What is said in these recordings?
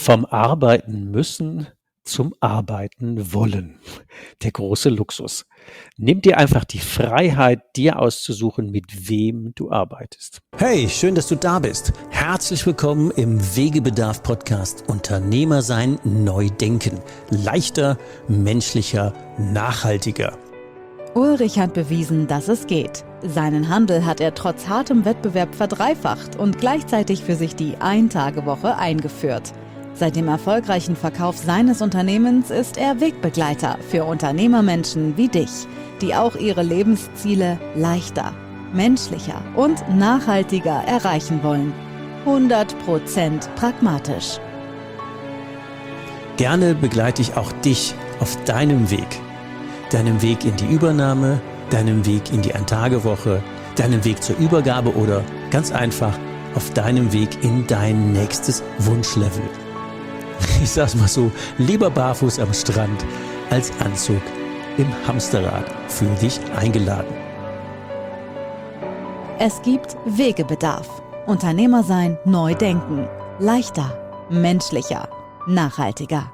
Vom Arbeiten müssen zum Arbeiten wollen. Der große Luxus. Nimm dir einfach die Freiheit, dir auszusuchen, mit wem du arbeitest. Hey, schön, dass du da bist. Herzlich willkommen im Wegebedarf-Podcast Unternehmer sein, neu denken. Leichter, menschlicher, nachhaltiger. Ulrich hat bewiesen, dass es geht. Seinen Handel hat er trotz hartem Wettbewerb verdreifacht und gleichzeitig für sich die Ein-Tage-Woche eingeführt. Seit dem erfolgreichen Verkauf seines Unternehmens ist er Wegbegleiter für Unternehmermenschen wie dich, die auch ihre Lebensziele leichter, menschlicher und nachhaltiger erreichen wollen. 100% pragmatisch. Gerne begleite ich auch dich auf deinem Weg. Deinem Weg in die Übernahme, deinem Weg in die Ein-Tage-Woche, deinem Weg zur Übergabe oder ganz einfach auf deinem Weg in dein nächstes Wunschlevel. Ich sag's mal so, lieber barfuß am Strand als Anzug im Hamsterrad. Fühl dich eingeladen. Es gibt Wegebedarf. Unternehmer sein, neu denken. Leichter, menschlicher, nachhaltiger.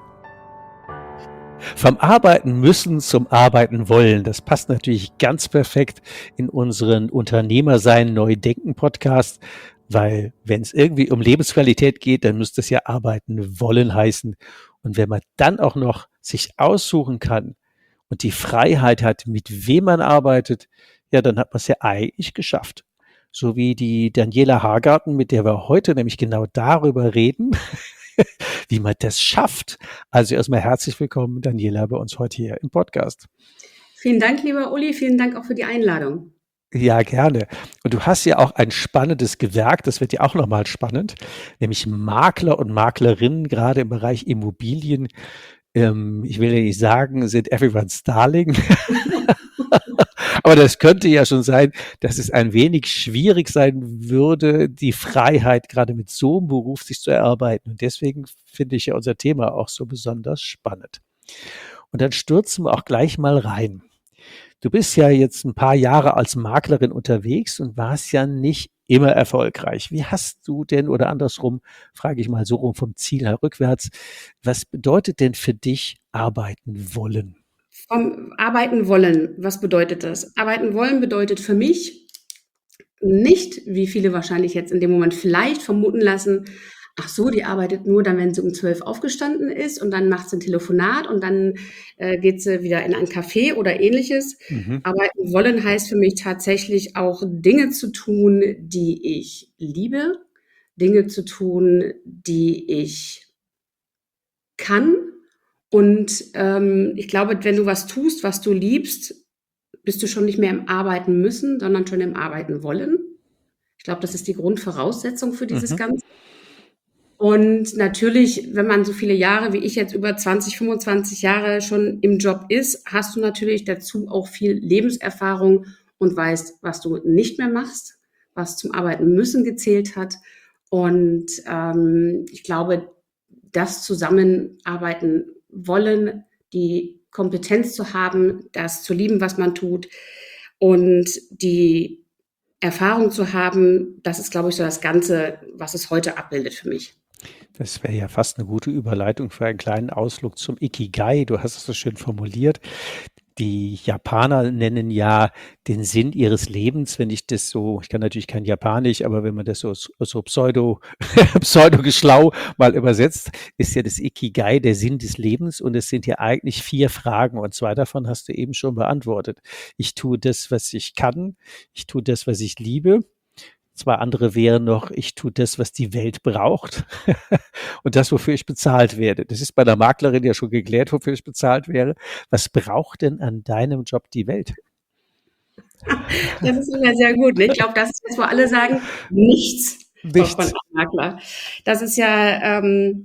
Vom Arbeiten müssen zum Arbeiten wollen. Das passt natürlich ganz perfekt in unseren Unternehmer sein, neu denken Podcast. Weil wenn es irgendwie um Lebensqualität geht, dann müsste es ja arbeiten wollen heißen. Und wenn man dann auch noch sich aussuchen kann und die Freiheit hat, mit wem man arbeitet, ja, dann hat man es ja eigentlich geschafft. So wie die Daniela Hagarten, mit der wir heute nämlich genau darüber reden, wie man das schafft. Also erstmal herzlich willkommen, Daniela, bei uns heute hier im Podcast. Vielen Dank, lieber Uli. Vielen Dank auch für die Einladung. Ja, gerne. Und du hast ja auch ein spannendes Gewerk, das wird ja auch nochmal spannend, nämlich Makler und Maklerinnen, gerade im Bereich Immobilien. Ich will ja nicht sagen, sind everyone's darling. Aber das könnte ja schon sein, dass es ein wenig schwierig sein würde, die Freiheit gerade mit so einem Beruf sich zu erarbeiten. Und deswegen finde ich ja unser Thema auch so besonders spannend. Und dann stürzen wir auch gleich mal rein. Du bist ja jetzt ein paar Jahre als Maklerin unterwegs und warst ja nicht immer erfolgreich. Wie hast du denn, oder andersrum, frage ich mal so rum vom Ziel her rückwärts, was bedeutet denn für dich arbeiten wollen? Vom Arbeiten wollen, was bedeutet das? Arbeiten wollen bedeutet für mich nicht, wie viele wahrscheinlich jetzt in dem Moment vielleicht vermuten lassen, ach so, die arbeitet nur dann, wenn sie um 12 aufgestanden ist und dann macht sie ein Telefonat und dann geht sie wieder in ein Café oder ähnliches. Arbeiten wollen heißt für mich tatsächlich auch Dinge zu tun, die ich liebe, Dinge zu tun, die ich kann. Und ich glaube, wenn du was tust, was du liebst, bist du schon nicht mehr im Arbeiten müssen, sondern schon im Arbeiten wollen. Ich glaube, das ist die Grundvoraussetzung für dieses Ganze. Und natürlich, wenn man so viele Jahre wie ich jetzt über 20, 25 Jahre schon im Job ist, hast du natürlich dazu auch viel Lebenserfahrung und weißt, was du nicht mehr machst, was zum Arbeiten müssen gezählt hat. Und ich glaube, das Zusammenarbeiten wollen, die Kompetenz zu haben, das zu lieben, was man tut und die Erfahrung zu haben, das ist, glaube ich, so das Ganze, was es heute abbildet für mich. Das wäre ja fast eine gute Überleitung für einen kleinen Ausflug zum Ikigai. Du hast es so schön formuliert. Die Japaner nennen ja den Sinn ihres Lebens, wenn ich das so, ich kann natürlich kein Japanisch, aber wenn man das so pseudo-geschlau mal übersetzt, ist ja das Ikigai der Sinn des Lebens und es sind ja eigentlich 4 Fragen und 2 davon hast du eben schon beantwortet. Ich tue das, was ich kann, ich tue das, was ich liebe. 2 andere wären noch, ich tue das, was die Welt braucht und das, wofür ich bezahlt werde. Das ist bei der Maklerin ja schon geklärt, wofür ich bezahlt wäre. Was braucht denn an deinem Job die Welt? Das ist immer sehr gut. Ne? Ich glaube, das ist jetzt, wo alle sagen, nichts. Braucht man als Makler. Das ist ja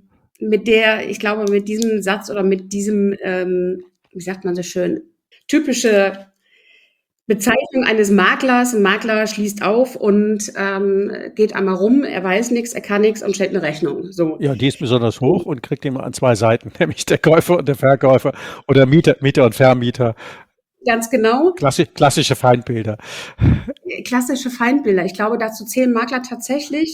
ich glaube, mit diesem Satz oder mit diesem, wie sagt man so schön, typische Bezeichnung eines Maklers. Ein Makler schließt auf und geht einmal rum, er weiß nichts, er kann nichts und stellt eine Rechnung. So. Ja, die ist besonders hoch und kriegt immer an 2 Seiten, nämlich der Käufer und der Verkäufer oder Mieter und Vermieter. Ganz genau. Klassische Feindbilder. Klassische Feindbilder. Ich glaube, dazu zählen Makler tatsächlich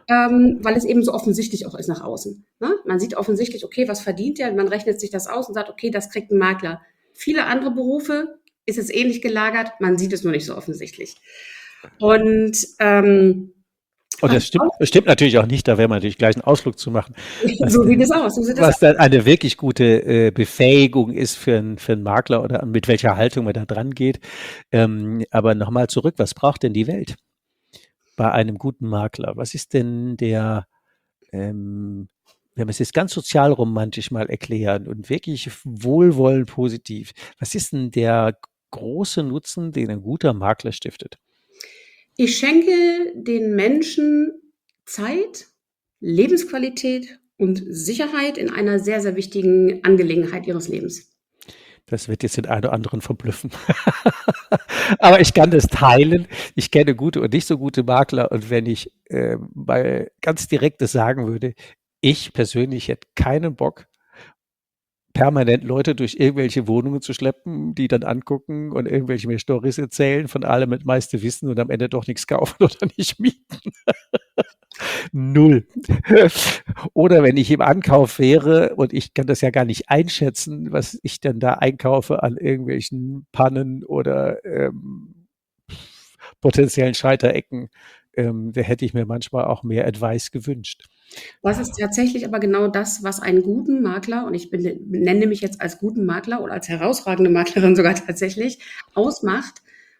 weil es eben so offensichtlich auch ist nach außen. Ne? Man sieht offensichtlich, okay, was verdient der? Man rechnet sich das aus und sagt, okay, das kriegt ein Makler. Viele andere Berufe ist es ähnlich gelagert, man sieht es nur nicht so offensichtlich. Und Und das stimmt natürlich auch nicht, da wäre man natürlich gleich einen Ausflug zu machen, so sieht es aus. was dann eine wirklich gute Befähigung ist für einen Makler oder mit welcher Haltung man da dran geht. Aber nochmal zurück, was braucht denn die Welt bei einem guten Makler? Was ist denn wenn wir es jetzt ganz sozialromantisch mal erklären und wirklich wohlwollend positiv, was ist denn der große Nutzen, den ein guter Makler stiftet? Ich schenke den Menschen Zeit, Lebensqualität und Sicherheit in einer sehr, sehr wichtigen Angelegenheit ihres Lebens. Das wird jetzt den einen oder anderen verblüffen. Aber ich kann das teilen. Ich kenne gute und nicht so gute Makler. Und wenn ich mal ganz direkt das sagen würde, ich persönlich hätte keinen Bock, permanent Leute durch irgendwelche Wohnungen zu schleppen, die dann angucken und irgendwelche mir Storys erzählen von allem mit meiste Wissen und am Ende doch nichts kaufen oder nicht mieten. Null. Oder wenn ich im Ankauf wäre und ich kann das ja gar nicht einschätzen, was ich denn da einkaufe an irgendwelchen Pannen oder potenziellen Scheiterecken, da hätte ich mir manchmal auch mehr Advice gewünscht. Das ist tatsächlich aber genau das, was einen guten Makler, und ich nenne mich jetzt als guten Makler oder als herausragende Maklerin sogar tatsächlich, ausmacht.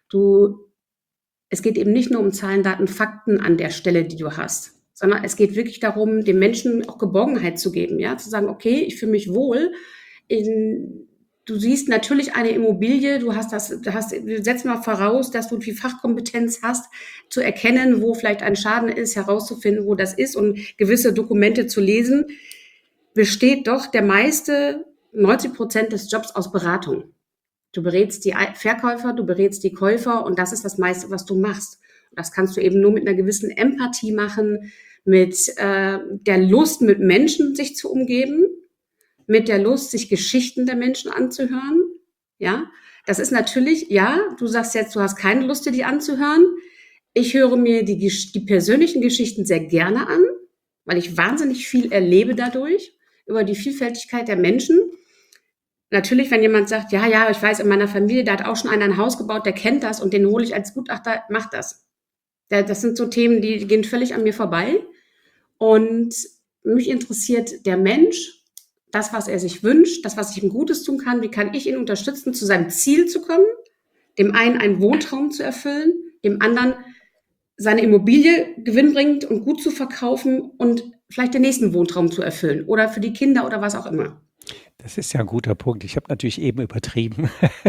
Es geht eben nicht nur um Zahlen, Daten, Fakten an der Stelle, die du hast, sondern es geht wirklich darum, dem Menschen auch Geborgenheit zu geben, ja, zu sagen, okay, ich fühle mich wohl. Du siehst natürlich eine Immobilie, setz mal voraus, dass du die Fachkompetenz hast, zu erkennen, wo vielleicht ein Schaden ist, herauszufinden, wo das ist und gewisse Dokumente zu lesen, besteht doch der meiste, 90% des Jobs aus Beratung. Du berätst die Verkäufer, du berätst die Käufer und das ist das meiste, was du machst. Und das kannst du eben nur mit einer gewissen Empathie machen, mit der Lust, mit Menschen sich zu umgeben, mit der Lust, sich Geschichten der Menschen anzuhören. Ja, das ist natürlich, ja, du sagst jetzt, du hast keine Lust, dir die anzuhören. Ich höre mir die persönlichen Geschichten sehr gerne an, weil ich wahnsinnig viel erlebe dadurch, über die Vielfältigkeit der Menschen. Natürlich, wenn jemand sagt, ja, ich weiß, in meiner Familie, da hat auch schon einer ein Haus gebaut, der kennt das und den hole ich als Gutachter, mach das. Das sind so Themen, die gehen völlig an mir vorbei. Und mich interessiert der Mensch, das, was er sich wünscht, das, was ich ihm Gutes tun kann, wie kann ich ihn unterstützen, zu seinem Ziel zu kommen, dem einen einen Wohntraum zu erfüllen, dem anderen seine Immobilie gewinnbringend und gut zu verkaufen und vielleicht den nächsten Wohntraum zu erfüllen oder für die Kinder oder was auch immer. Das ist ja ein guter Punkt. Ich habe natürlich eben übertrieben,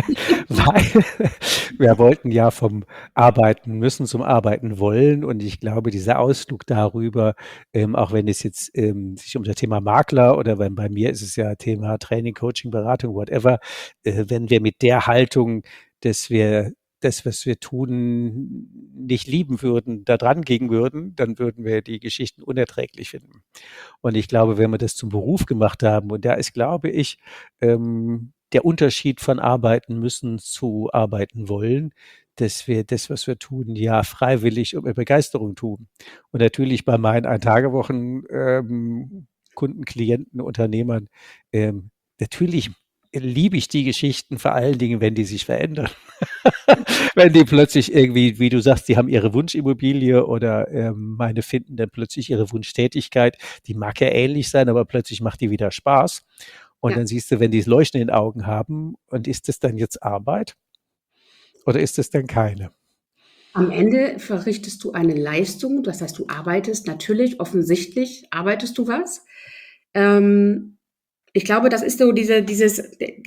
weil wir wollten ja vom Arbeiten müssen zum Arbeiten wollen. Und ich glaube, dieser Ausflug darüber, auch wenn es jetzt sich um das Thema Makler oder bei mir ist es ja Thema Training, Coaching, Beratung, whatever, wenn wir mit der Haltung, dass wir das, was wir tun, nicht lieben würden, da dran gehen würden, dann würden wir die Geschichten unerträglich finden. Und ich glaube, wenn wir das zum Beruf gemacht haben, und da ist, glaube ich, der Unterschied von arbeiten müssen zu arbeiten wollen, dass wir das, was wir tun, ja freiwillig und mit Begeisterung tun. Und natürlich bei meinen Eintagewochen Kunden, Klienten, Unternehmern, natürlich liebe ich die Geschichten vor allen Dingen, wenn die sich verändern. Wenn die plötzlich irgendwie, wie du sagst, die haben ihre Wunschimmobilie oder meine finden dann plötzlich ihre Wunschtätigkeit, die mag ja ähnlich sein, aber plötzlich macht die wieder Spaß. Und Ja. dann siehst du, wenn die das Leuchten in den Augen haben, und ist das dann jetzt Arbeit oder ist das dann keine? Am Ende verrichtest du eine Leistung, das heißt, du arbeitest natürlich, offensichtlich arbeitest du was. Ich glaube, das ist so dieses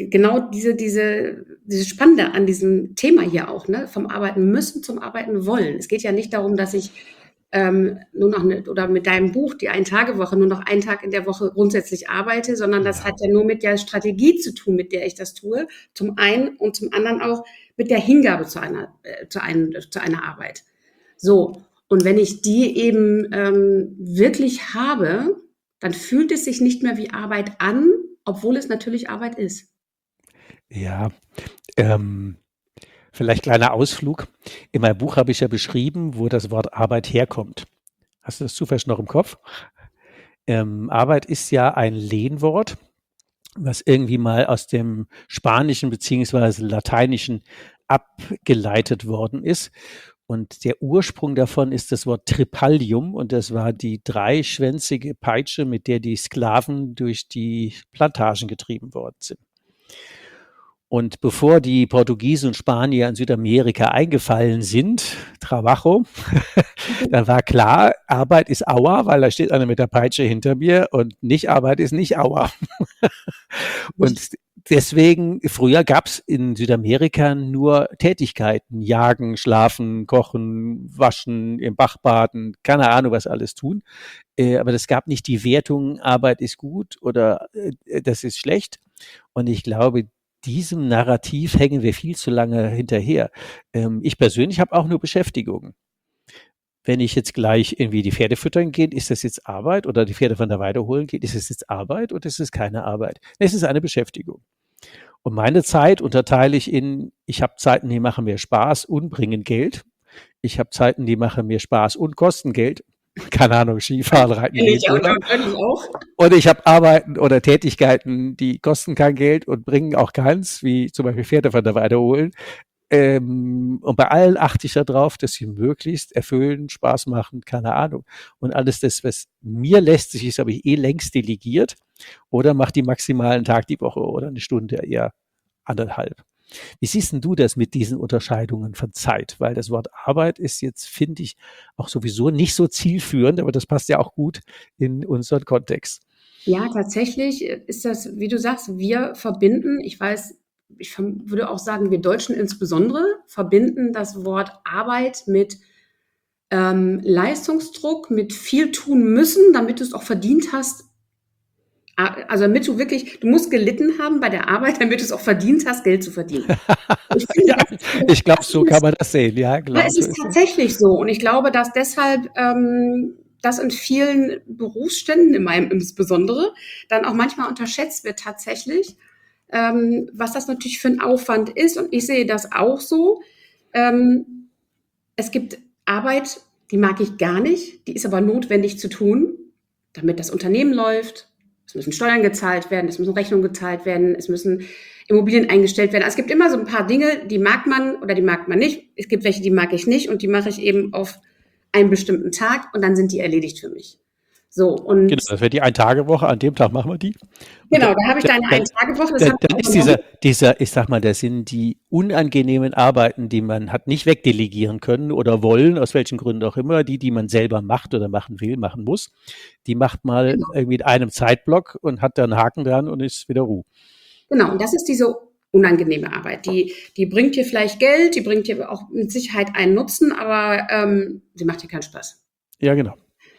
Spannende an diesem Thema hier auch, ne? Vom Arbeiten müssen zum Arbeiten wollen. Es geht ja nicht darum, dass ich nur noch oder mit deinem Buch, die Ein-Tage-Woche, nur noch einen Tag in der Woche grundsätzlich arbeite, sondern das hat ja nur mit der Strategie zu tun, mit der ich das tue, zum einen und zum anderen auch mit der Hingabe zu einer Arbeit. So, und wenn ich die eben wirklich habe, dann fühlt es sich nicht mehr wie Arbeit an, obwohl es natürlich Arbeit ist. Ja, vielleicht kleiner Ausflug. In meinem Buch habe ich ja beschrieben, wo das Wort Arbeit herkommt. Hast du das zufällig noch im Kopf? Arbeit ist ja ein Lehnwort, was irgendwie mal aus dem Spanischen beziehungsweise Lateinischen abgeleitet worden ist. Und der Ursprung davon ist das Wort Tripalium und das war die dreischwänzige Peitsche, mit der die Sklaven durch die Plantagen getrieben worden sind. Und bevor die Portugiesen und Spanier in Südamerika eingefallen sind, Trabajo, dann war klar, Arbeit ist Aua, weil da steht einer mit der Peitsche hinter mir und nicht Arbeit ist nicht Aua. Und deswegen, früher gab es in Südamerika nur Tätigkeiten, jagen, schlafen, kochen, waschen, im Bach baden, keine Ahnung, was alles tun. Aber es gab nicht die Wertung, Arbeit ist gut oder das ist schlecht. Und ich glaube, diesem Narrativ hängen wir viel zu lange hinterher. Ich persönlich habe auch nur Beschäftigung. Wenn ich jetzt gleich irgendwie die Pferde füttern gehe, ist das jetzt Arbeit? Oder die Pferde von der Weide holen geht, ist es jetzt Arbeit oder ist es keine Arbeit? Es ist eine Beschäftigung. Und meine Zeit unterteile ich in, ich habe Zeiten, die machen mir Spaß und bringen Geld. Ich habe Zeiten, die machen mir Spaß und kosten Geld. Keine Ahnung, Skifahren, Reiten, Ich oder? auch. Und ich habe Arbeiten oder Tätigkeiten, die kosten kein Geld und bringen auch keins, wie zum Beispiel Pferde von der Weide holen. Und bei allen achte ich darauf, dass sie möglichst erfüllen, Spaß machen, keine Ahnung. Und alles das, was mir lästig ist, habe ich längst delegiert oder mache die maximalen Tag die Woche oder eine Stunde, eher 1,5. Wie siehst denn du das mit diesen Unterscheidungen von Zeit? Weil das Wort Arbeit ist jetzt, finde ich, auch sowieso nicht so zielführend, aber das passt ja auch gut in unseren Kontext. Ja, tatsächlich ist das, wie du sagst, wir verbinden, ich weiß, würde auch sagen, wir Deutschen insbesondere verbinden das Wort Arbeit mit Leistungsdruck, mit viel tun müssen, damit du es auch verdient hast. Also damit du wirklich, du musst gelitten haben bei der Arbeit, damit du es auch verdient hast, Geld zu verdienen. Ja, ich glaube, so kann man das sehen. Ja, Ja, genau. es So ist ist es. tatsächlich so. Und ich glaube, dass deshalb das in vielen Berufsständen, in meinem insbesondere, dann auch manchmal unterschätzt wird tatsächlich, was das natürlich für ein Aufwand ist. Und ich sehe das auch so. Es gibt Arbeit, die mag ich gar nicht, die ist aber notwendig zu tun, damit das Unternehmen läuft. Es müssen Steuern gezahlt werden, es müssen Rechnungen gezahlt werden, es müssen Immobilien eingestellt werden. Also es gibt immer so ein paar Dinge, die mag man oder die mag man nicht. Es gibt welche, die mag ich nicht und die mache ich eben auf einen bestimmten Tag und dann sind die erledigt für mich. So, und Genau, das wäre die Ein-Tage-Woche, an dem Tag machen wir die. Und genau, da habe ich deine dann, Ein-Tage-Woche. Das dann, habe ich dann auch ist gemacht. dieser, ich sag mal, das sind die unangenehmen Arbeiten, die man hat nicht wegdelegieren können oder wollen, aus welchen Gründen auch immer, die man selber macht oder machen will, machen muss. Die macht mal irgendwie in einem Zeitblock und hat dann einen Haken dran und ist wieder Ruhe. Genau, und das ist diese unangenehme Arbeit. Die bringt dir vielleicht Geld, die bringt dir auch mit Sicherheit einen Nutzen, aber sie macht dir keinen Spaß. Ja, genau.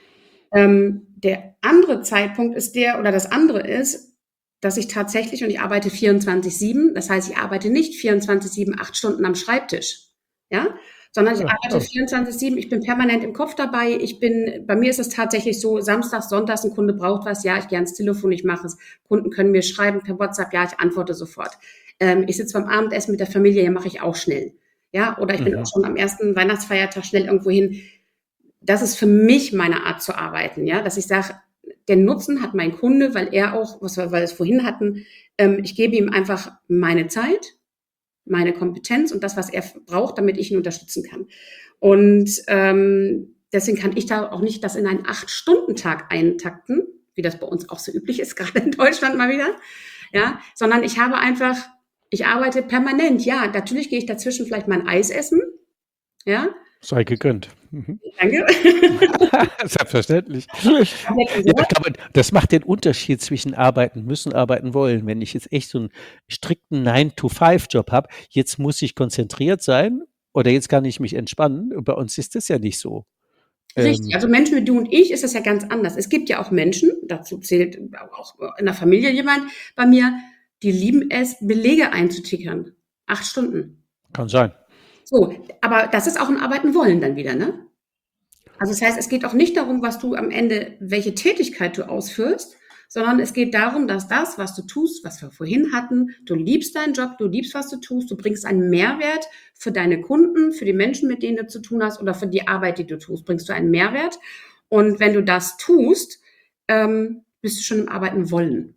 Der andere Zeitpunkt ist das andere ist, dass ich tatsächlich, und ich arbeite 24/7, das heißt, ich arbeite nicht 24/7, 8 Stunden am Schreibtisch, ja, sondern ich arbeite 24/7, ich bin permanent im Kopf dabei, bei mir ist es tatsächlich so, samstags, sonntags, ein Kunde braucht was, ja, ich gehe ans Telefon, ich mache es, Kunden können mir schreiben per WhatsApp, ja, ich antworte sofort. Ich sitze beim Abendessen mit der Familie, ja, mache ich auch schnell, ja, oder ich bin auch schon am ersten Weihnachtsfeiertag schnell irgendwo hin. Das ist für mich meine Art zu arbeiten, ja, dass ich sage, den Nutzen hat mein Kunde, weil er auch, weil wir es vorhin hatten, ich gebe ihm einfach meine Zeit, meine Kompetenz und das, was er braucht, damit ich ihn unterstützen kann. Und deswegen kann ich da auch nicht das in einen 8-Stunden-Tag eintakten, wie das bei uns auch so üblich ist, gerade in Deutschland mal wieder, ja, sondern ich arbeite permanent, ja, natürlich gehe ich dazwischen vielleicht mal ein Eis essen, ja. Sei gegönnt. Mhm. Danke. Selbstverständlich. Ja, ich glaube, das macht den Unterschied zwischen arbeiten müssen, arbeiten wollen. Wenn ich jetzt echt so einen strikten 9-to-5-Job habe, jetzt muss ich konzentriert sein oder jetzt kann ich mich entspannen. Bei uns ist das ja nicht so. Richtig, also Menschen wie du und ich ist das ja ganz anders. Es gibt ja auch Menschen, dazu zählt auch in der Familie jemand bei mir, die lieben es, Belege einzutickern. 8 Stunden. Kann sein. So, aber das ist auch ein Arbeiten wollen dann wieder, ne? Also das heißt, es geht auch nicht darum, was du am Ende, welche Tätigkeit du ausführst, sondern es geht darum, dass das, was du tust, was wir vorhin hatten, du liebst deinen Job, du liebst, was du tust, du bringst einen Mehrwert für deine Kunden, für die Menschen, mit denen du zu tun hast oder für die Arbeit, die du tust, bringst du einen Mehrwert Und wenn du das tust, bist du schon im Arbeiten wollen.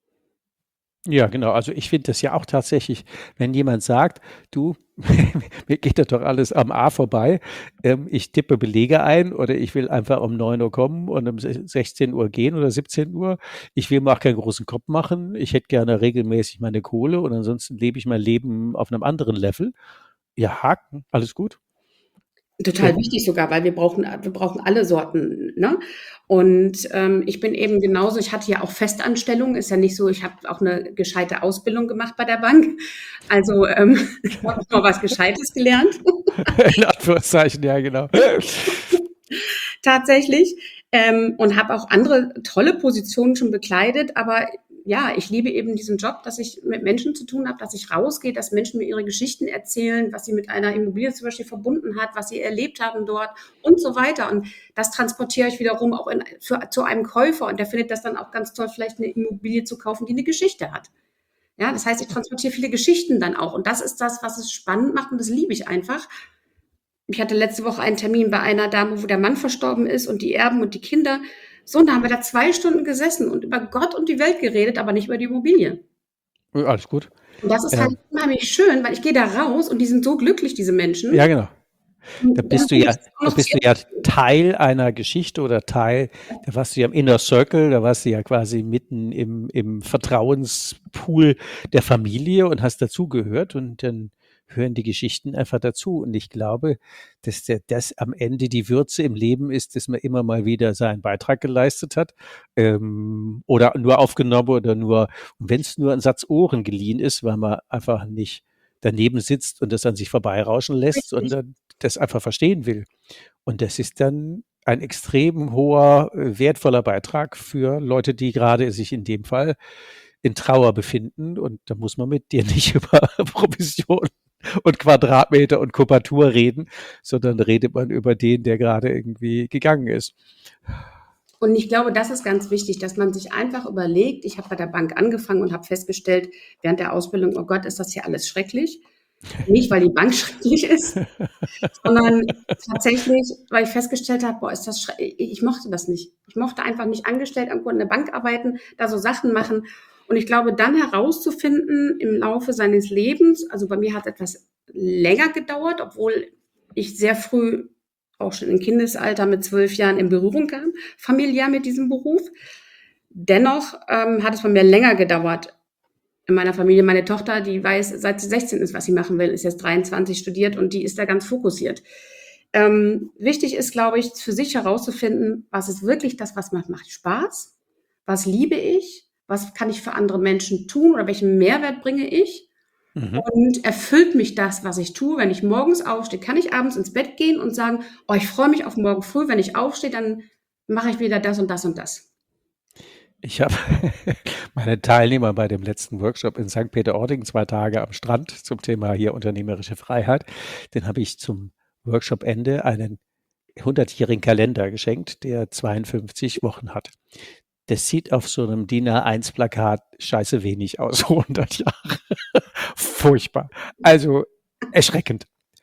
Ja, genau. Also ich finde das ja auch tatsächlich, wenn jemand sagt, du, mir geht das doch alles am A vorbei, ich tippe Belege ein oder ich will einfach um 9 Uhr kommen und um 16 Uhr gehen oder 17 Uhr. Ich will mir auch keinen großen Kopf machen. Ich hätte gerne regelmäßig meine Kohle und ansonsten lebe ich mein Leben auf einem anderen Level. Ja, Haken, alles gut. Total Ähm, wichtig sogar, weil wir brauchen alle Sorten, ne? Und, ich bin eben genauso, ich hatte ja auch Festanstellung, ist ja nicht so, ich habe auch eine gescheite Ausbildung gemacht bei der Bank. Also, ich habe noch mal was Gescheites gelernt. in Anführungszeichen, ja, genau. Tatsächlich, und habe auch andere tolle Positionen schon bekleidet. Aber ja, ich liebe eben diesen Job, dass ich mit Menschen zu tun habe, dass ich rausgehe, dass Menschen mir ihre Geschichten erzählen, was sie mit einer Immobilie zum Beispiel verbunden hat, was sie erlebt haben dort und so weiter. Und das transportiere ich wiederum auch zu einem Käufer, und der findet das dann auch ganz toll, vielleicht eine Immobilie zu kaufen, die eine Geschichte hat. Ja, das heißt, ich transportiere viele Geschichten dann auch. Und das ist das, was es spannend macht, und das liebe ich einfach. Ich hatte letzte Woche einen Termin bei einer Dame, wo der Mann verstorben ist und die Erben und die Kinder. So, und da haben wir da 2 Stunden gesessen und über Gott und die Welt geredet, aber nicht über die Immobilie. Alles gut. Und das ist halt Ähm, unheimlich schön, weil ich gehe da raus und die sind so glücklich, diese ja, Menschen. genau. Da Und dann bist du bringe ja, ich das auch da noch zu bist du ihrem ja Teil einer Geschichte oder Teil, da warst du ja im Inner Circle, da warst du ja quasi mitten im Vertrauenspool der Familie und hast dazugehört und dann hören die Geschichten einfach dazu. Und ich glaube, dass das am Ende die Würze im Leben ist, dass man immer mal wieder seinen Beitrag geleistet hat, oder nur aufgenommen oder nur, und wenn es nur ein Satz Ohren geliehen ist, weil man einfach nicht daneben sitzt und das an sich vorbeirauschen lässt, Richtig. sondern das einfach verstehen will. Und das ist dann ein extrem hoher, wertvoller Beitrag für Leute, die gerade sich in dem Fall in Trauer befinden. Und da muss man mit dir nicht über Provision und Quadratmeter und Kubatur reden, sondern redet man über den, der gerade irgendwie gegangen ist. Und ich glaube, das ist ganz wichtig, dass man sich einfach überlegt, ich habe bei der Bank angefangen und habe festgestellt, während der Ausbildung, oh Gott, ist das hier alles schrecklich. Nicht, weil die Bank schrecklich ist, sondern tatsächlich, weil ich festgestellt habe, boah, ist das ich mochte das nicht. Ich mochte einfach nicht angestellt irgendwo in der Bank arbeiten, da so Sachen machen. Und ich glaube, dann herauszufinden im Laufe seines Lebens, also bei mir hat es etwas länger gedauert, obwohl ich sehr früh, auch schon im Kindesalter mit 12 Jahren, in Berührung kam, familiär mit diesem Beruf. Dennoch hat es bei mir länger gedauert, in meiner Familie. Meine Tochter, die weiß, seit sie 16 ist, was sie machen will, ist jetzt 23, studiert, und die ist da ganz fokussiert. Wichtig ist, glaube ich, für sich herauszufinden, was ist wirklich das, was macht Spaß, was liebe ich, was kann ich für andere Menschen tun oder welchen Mehrwert bringe ich, Mhm. und erfüllt mich das, was ich tue. Wenn ich morgens aufstehe, kann ich abends ins Bett gehen und sagen, oh, ich freue mich auf morgen früh, wenn ich aufstehe, dann mache ich wieder das und das und das. Ich habe meine Teilnehmer bei dem letzten Workshop in St. Peter-Ording 2 Tage am Strand zum Thema hier unternehmerische Freiheit. Den habe ich zum Workshop-Ende einen 100-jährigen Kalender geschenkt, der 52 Wochen hat. Das sieht auf so einem DIN A1-Plakat scheiße wenig aus, 100 Jahre. Furchtbar. Also erschreckend.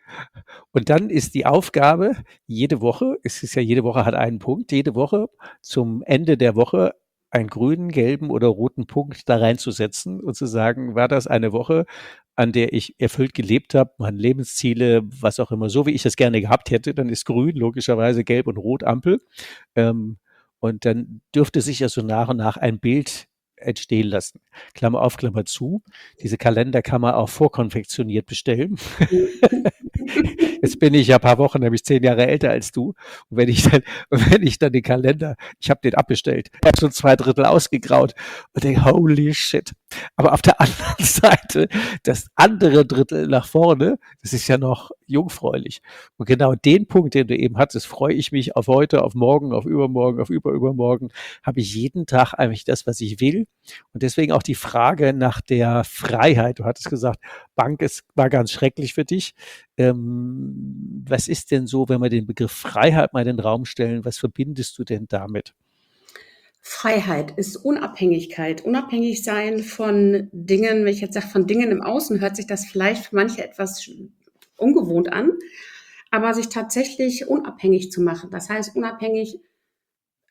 Und dann ist die Aufgabe, jede Woche, es ist ja jede Woche hat einen Punkt, jede Woche zum Ende der Woche einen grünen, gelben oder roten Punkt da reinzusetzen und zu sagen, war das eine Woche, an der ich erfüllt gelebt habe, meine Lebensziele, was auch immer, so wie ich das gerne gehabt hätte, dann ist grün, logischerweise gelb und rot Ampel. Und dann dürfte sich ja so nach und nach ein Bild entstehen lassen. Klammer auf, Klammer zu. Diese Kalender kann man auch vorkonfektioniert bestellen. Jetzt bin ich ja ein paar Wochen, nämlich 10 Jahre älter als du. Und wenn ich dann den Kalender, ich habe den abbestellt, ich habe so 2/3 ausgegraut und denke, holy shit. Aber auf der anderen Seite, das andere Drittel nach vorne, das ist ja noch jungfräulich. Und genau den Punkt, den du eben hattest, freue ich mich auf heute, auf morgen, auf übermorgen, auf übermorgen, habe ich jeden Tag eigentlich das, was ich will. Und deswegen auch die Frage nach der Freiheit. Du hattest gesagt, war ganz schrecklich für dich. Was ist denn so, wenn wir den Begriff Freiheit mal in den Raum stellen, was verbindest du denn damit? Freiheit ist Unabhängigkeit. Unabhängig sein von Dingen, wenn ich jetzt sage, von Dingen im Außen, hört sich das vielleicht für manche etwas ungewohnt an, aber sich tatsächlich unabhängig zu machen. Das heißt, unabhängig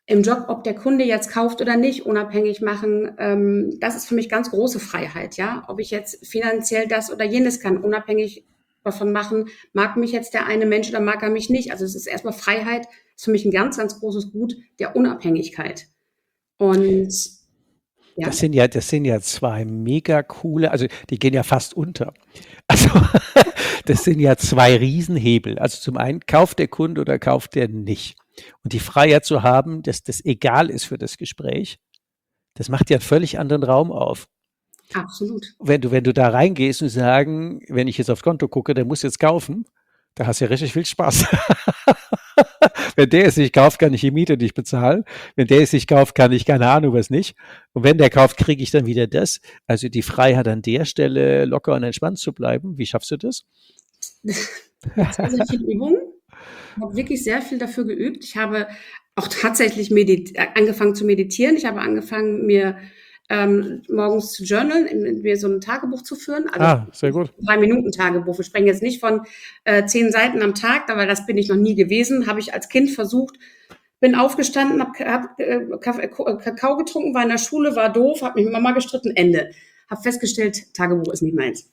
im Job, ob der Kunde jetzt kauft oder nicht, unabhängig machen. Das ist für mich ganz große Freiheit, ja. Ob ich jetzt finanziell das oder jenes kann, unabhängig davon machen, mag mich jetzt der eine Mensch oder mag er mich nicht. Also es ist erstmal Freiheit, ist für mich ein ganz, ganz großes Gut der Unabhängigkeit. Und ja, Das sind ja zwei mega coole, also die gehen ja fast unter. Also das sind ja zwei Riesenhebel. Also zum einen kauft der Kunde oder kauft der nicht. Und die Freiheit zu haben, dass das egal ist für das Gespräch, das macht ja einen völlig anderen Raum auf. absolut. Wenn du da reingehst und sagen, wenn ich jetzt aufs Konto gucke, der muss jetzt kaufen, da hast du ja richtig viel Spaß. Wenn der es nicht kauft, kann ich die Miete nicht bezahlen. Wenn der es nicht kauft, kann ich keine Ahnung was nicht. Und wenn der kauft, kriege ich dann wieder das. Also die Freiheit an der Stelle, locker und entspannt zu bleiben. Wie schaffst du das? Sehr, sehr viel Übung. Ich habe wirklich sehr viel dafür geübt. Ich habe auch tatsächlich angefangen zu meditieren. Ich habe angefangen, mir morgens zu journalen, mir so ein Tagebuch zu führen. Also Sehr gut. 3-Minuten-Tagebuch. Wir sprechen jetzt nicht von 10 Seiten am Tag, weil das bin ich noch nie gewesen. Habe ich als Kind versucht, bin aufgestanden, habe Kakao getrunken, war in der Schule, war doof, habe mich mit Mama gestritten, Ende. Habe festgestellt, Tagebuch ist nicht meins.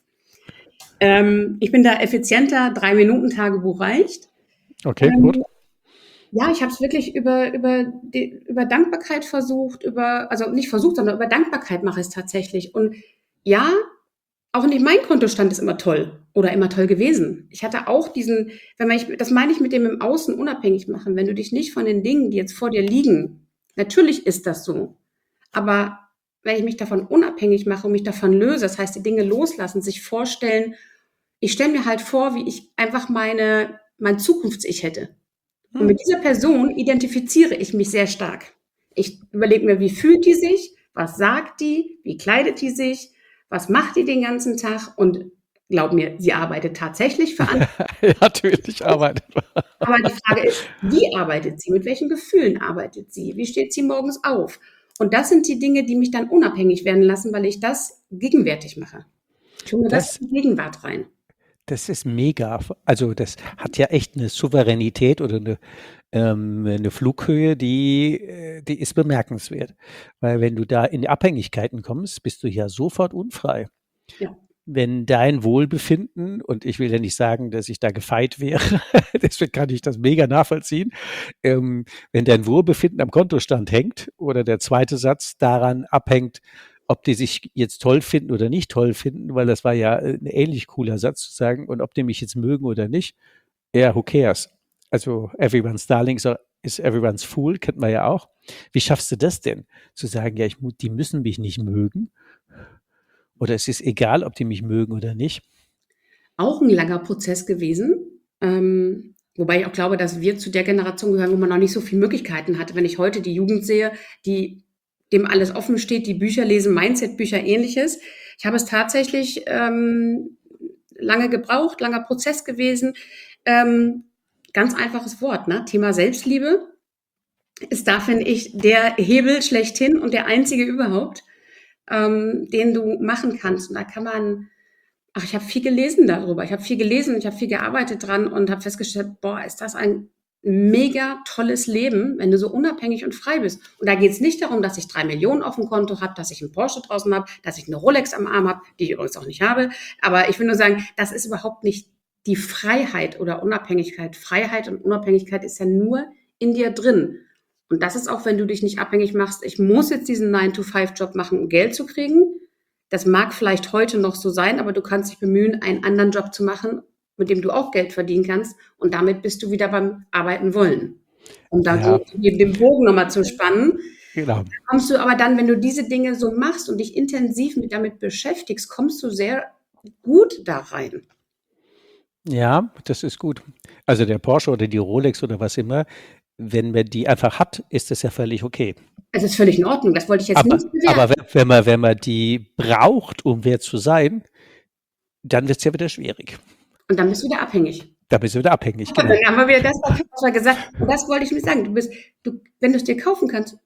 Ich bin da effizienter, 3-Minuten-Tagebuch reicht. Okay, gut. Ja, ich habe es wirklich über Dankbarkeit versucht, also nicht versucht, sondern über Dankbarkeit mache ich es tatsächlich. Und ja, auch nicht mein Kontostand ist immer toll oder immer toll gewesen. Ich hatte auch das meine ich mit dem im Außen unabhängig machen, wenn du dich nicht von den Dingen, die jetzt vor dir liegen, natürlich ist das so, aber wenn ich mich davon unabhängig mache und mich davon löse, das heißt, die Dinge loslassen, sich vorstellen, ich stelle mir halt vor, wie ich einfach mein Zukunfts-Ich hätte. Und mit dieser Person identifiziere ich mich sehr stark. Ich überlege mir, wie fühlt die sich, was sagt die, wie kleidet die sich, was macht die den ganzen Tag und glaub mir, sie arbeitet tatsächlich für andere. Ja, natürlich arbeitet. Aber die Frage ist, wie arbeitet sie, mit welchen Gefühlen arbeitet sie, wie steht sie morgens auf? Und das sind die Dinge, die mich dann unabhängig werden lassen, weil ich das gegenwärtig mache. Ich tue mir das in die Gegenwart rein. Das ist mega. Also das hat ja echt eine Souveränität oder eine Flughöhe, die ist bemerkenswert. Weil wenn du da in die Abhängigkeiten kommst, bist du ja sofort unfrei. Ja. Wenn dein Wohlbefinden, und ich will ja nicht sagen, dass ich da gefeit wäre, deswegen kann ich das mega nachvollziehen, wenn dein Wohlbefinden am Kontostand hängt oder der zweite Satz daran abhängt, ob die sich jetzt toll finden oder nicht toll finden, weil das war ja ein ähnlich cooler Satz zu sagen, und ob die mich jetzt mögen oder nicht, ja, who cares? Also everyone's darling is everyone's fool, kennt man ja auch. Wie schaffst du das denn? Zu sagen, ja, die müssen mich nicht mögen oder es ist egal, ob die mich mögen oder nicht? Auch ein langer Prozess gewesen, wobei ich auch glaube, dass wir zu der Generation gehören, wo man noch nicht so viele Möglichkeiten hatte. Wenn ich heute die Jugend sehe, dem alles offen steht, die Bücher lesen, Mindset-Bücher, Ähnliches. Ich habe es tatsächlich lange gebraucht, langer Prozess gewesen. Ganz einfaches Wort, ne? Thema Selbstliebe ist da, finde ich, der Hebel schlechthin und der einzige überhaupt, den du machen kannst. Und da kann man, ich habe viel gelesen darüber. Ich habe viel gelesen, ich habe viel gearbeitet dran und habe festgestellt, ist das ein mega tolles Leben, wenn du so unabhängig und frei bist. Und da geht es nicht darum, dass ich 3 Millionen auf dem Konto habe, dass ich einen Porsche draußen habe, dass ich eine Rolex am Arm habe, die ich übrigens auch nicht habe. Aber ich will nur sagen, das ist überhaupt nicht die Freiheit oder Unabhängigkeit. Freiheit und Unabhängigkeit ist ja nur in dir drin. Und das ist auch, wenn du dich nicht abhängig machst, ich muss jetzt diesen 9-to-5-Job machen, um Geld zu kriegen. Das mag vielleicht heute noch so sein, aber du kannst dich bemühen, einen anderen Job zu machen, mit dem du auch Geld verdienen kannst. Und damit bist du wieder beim Arbeiten wollen. Um da so den Bogen nochmal zu spannen. Genau. Kommst du aber dann, wenn du diese Dinge so machst und dich intensiv damit beschäftigst, kommst du sehr gut da rein. Ja, das ist gut. Also der Porsche oder die Rolex oder was immer, wenn man die einfach hat, ist das ja völlig okay. Es ist völlig in Ordnung, das wollte ich jetzt nicht bewerten. Aber wenn man die braucht, um wer zu sein, dann wird es ja wieder schwierig. Und dann bist du wieder abhängig. Da bist du wieder abhängig, genau. Dann haben wir wieder das, was wir gesagt haben. Und das wollte ich mir sagen. Wenn du es dir kaufen kannst,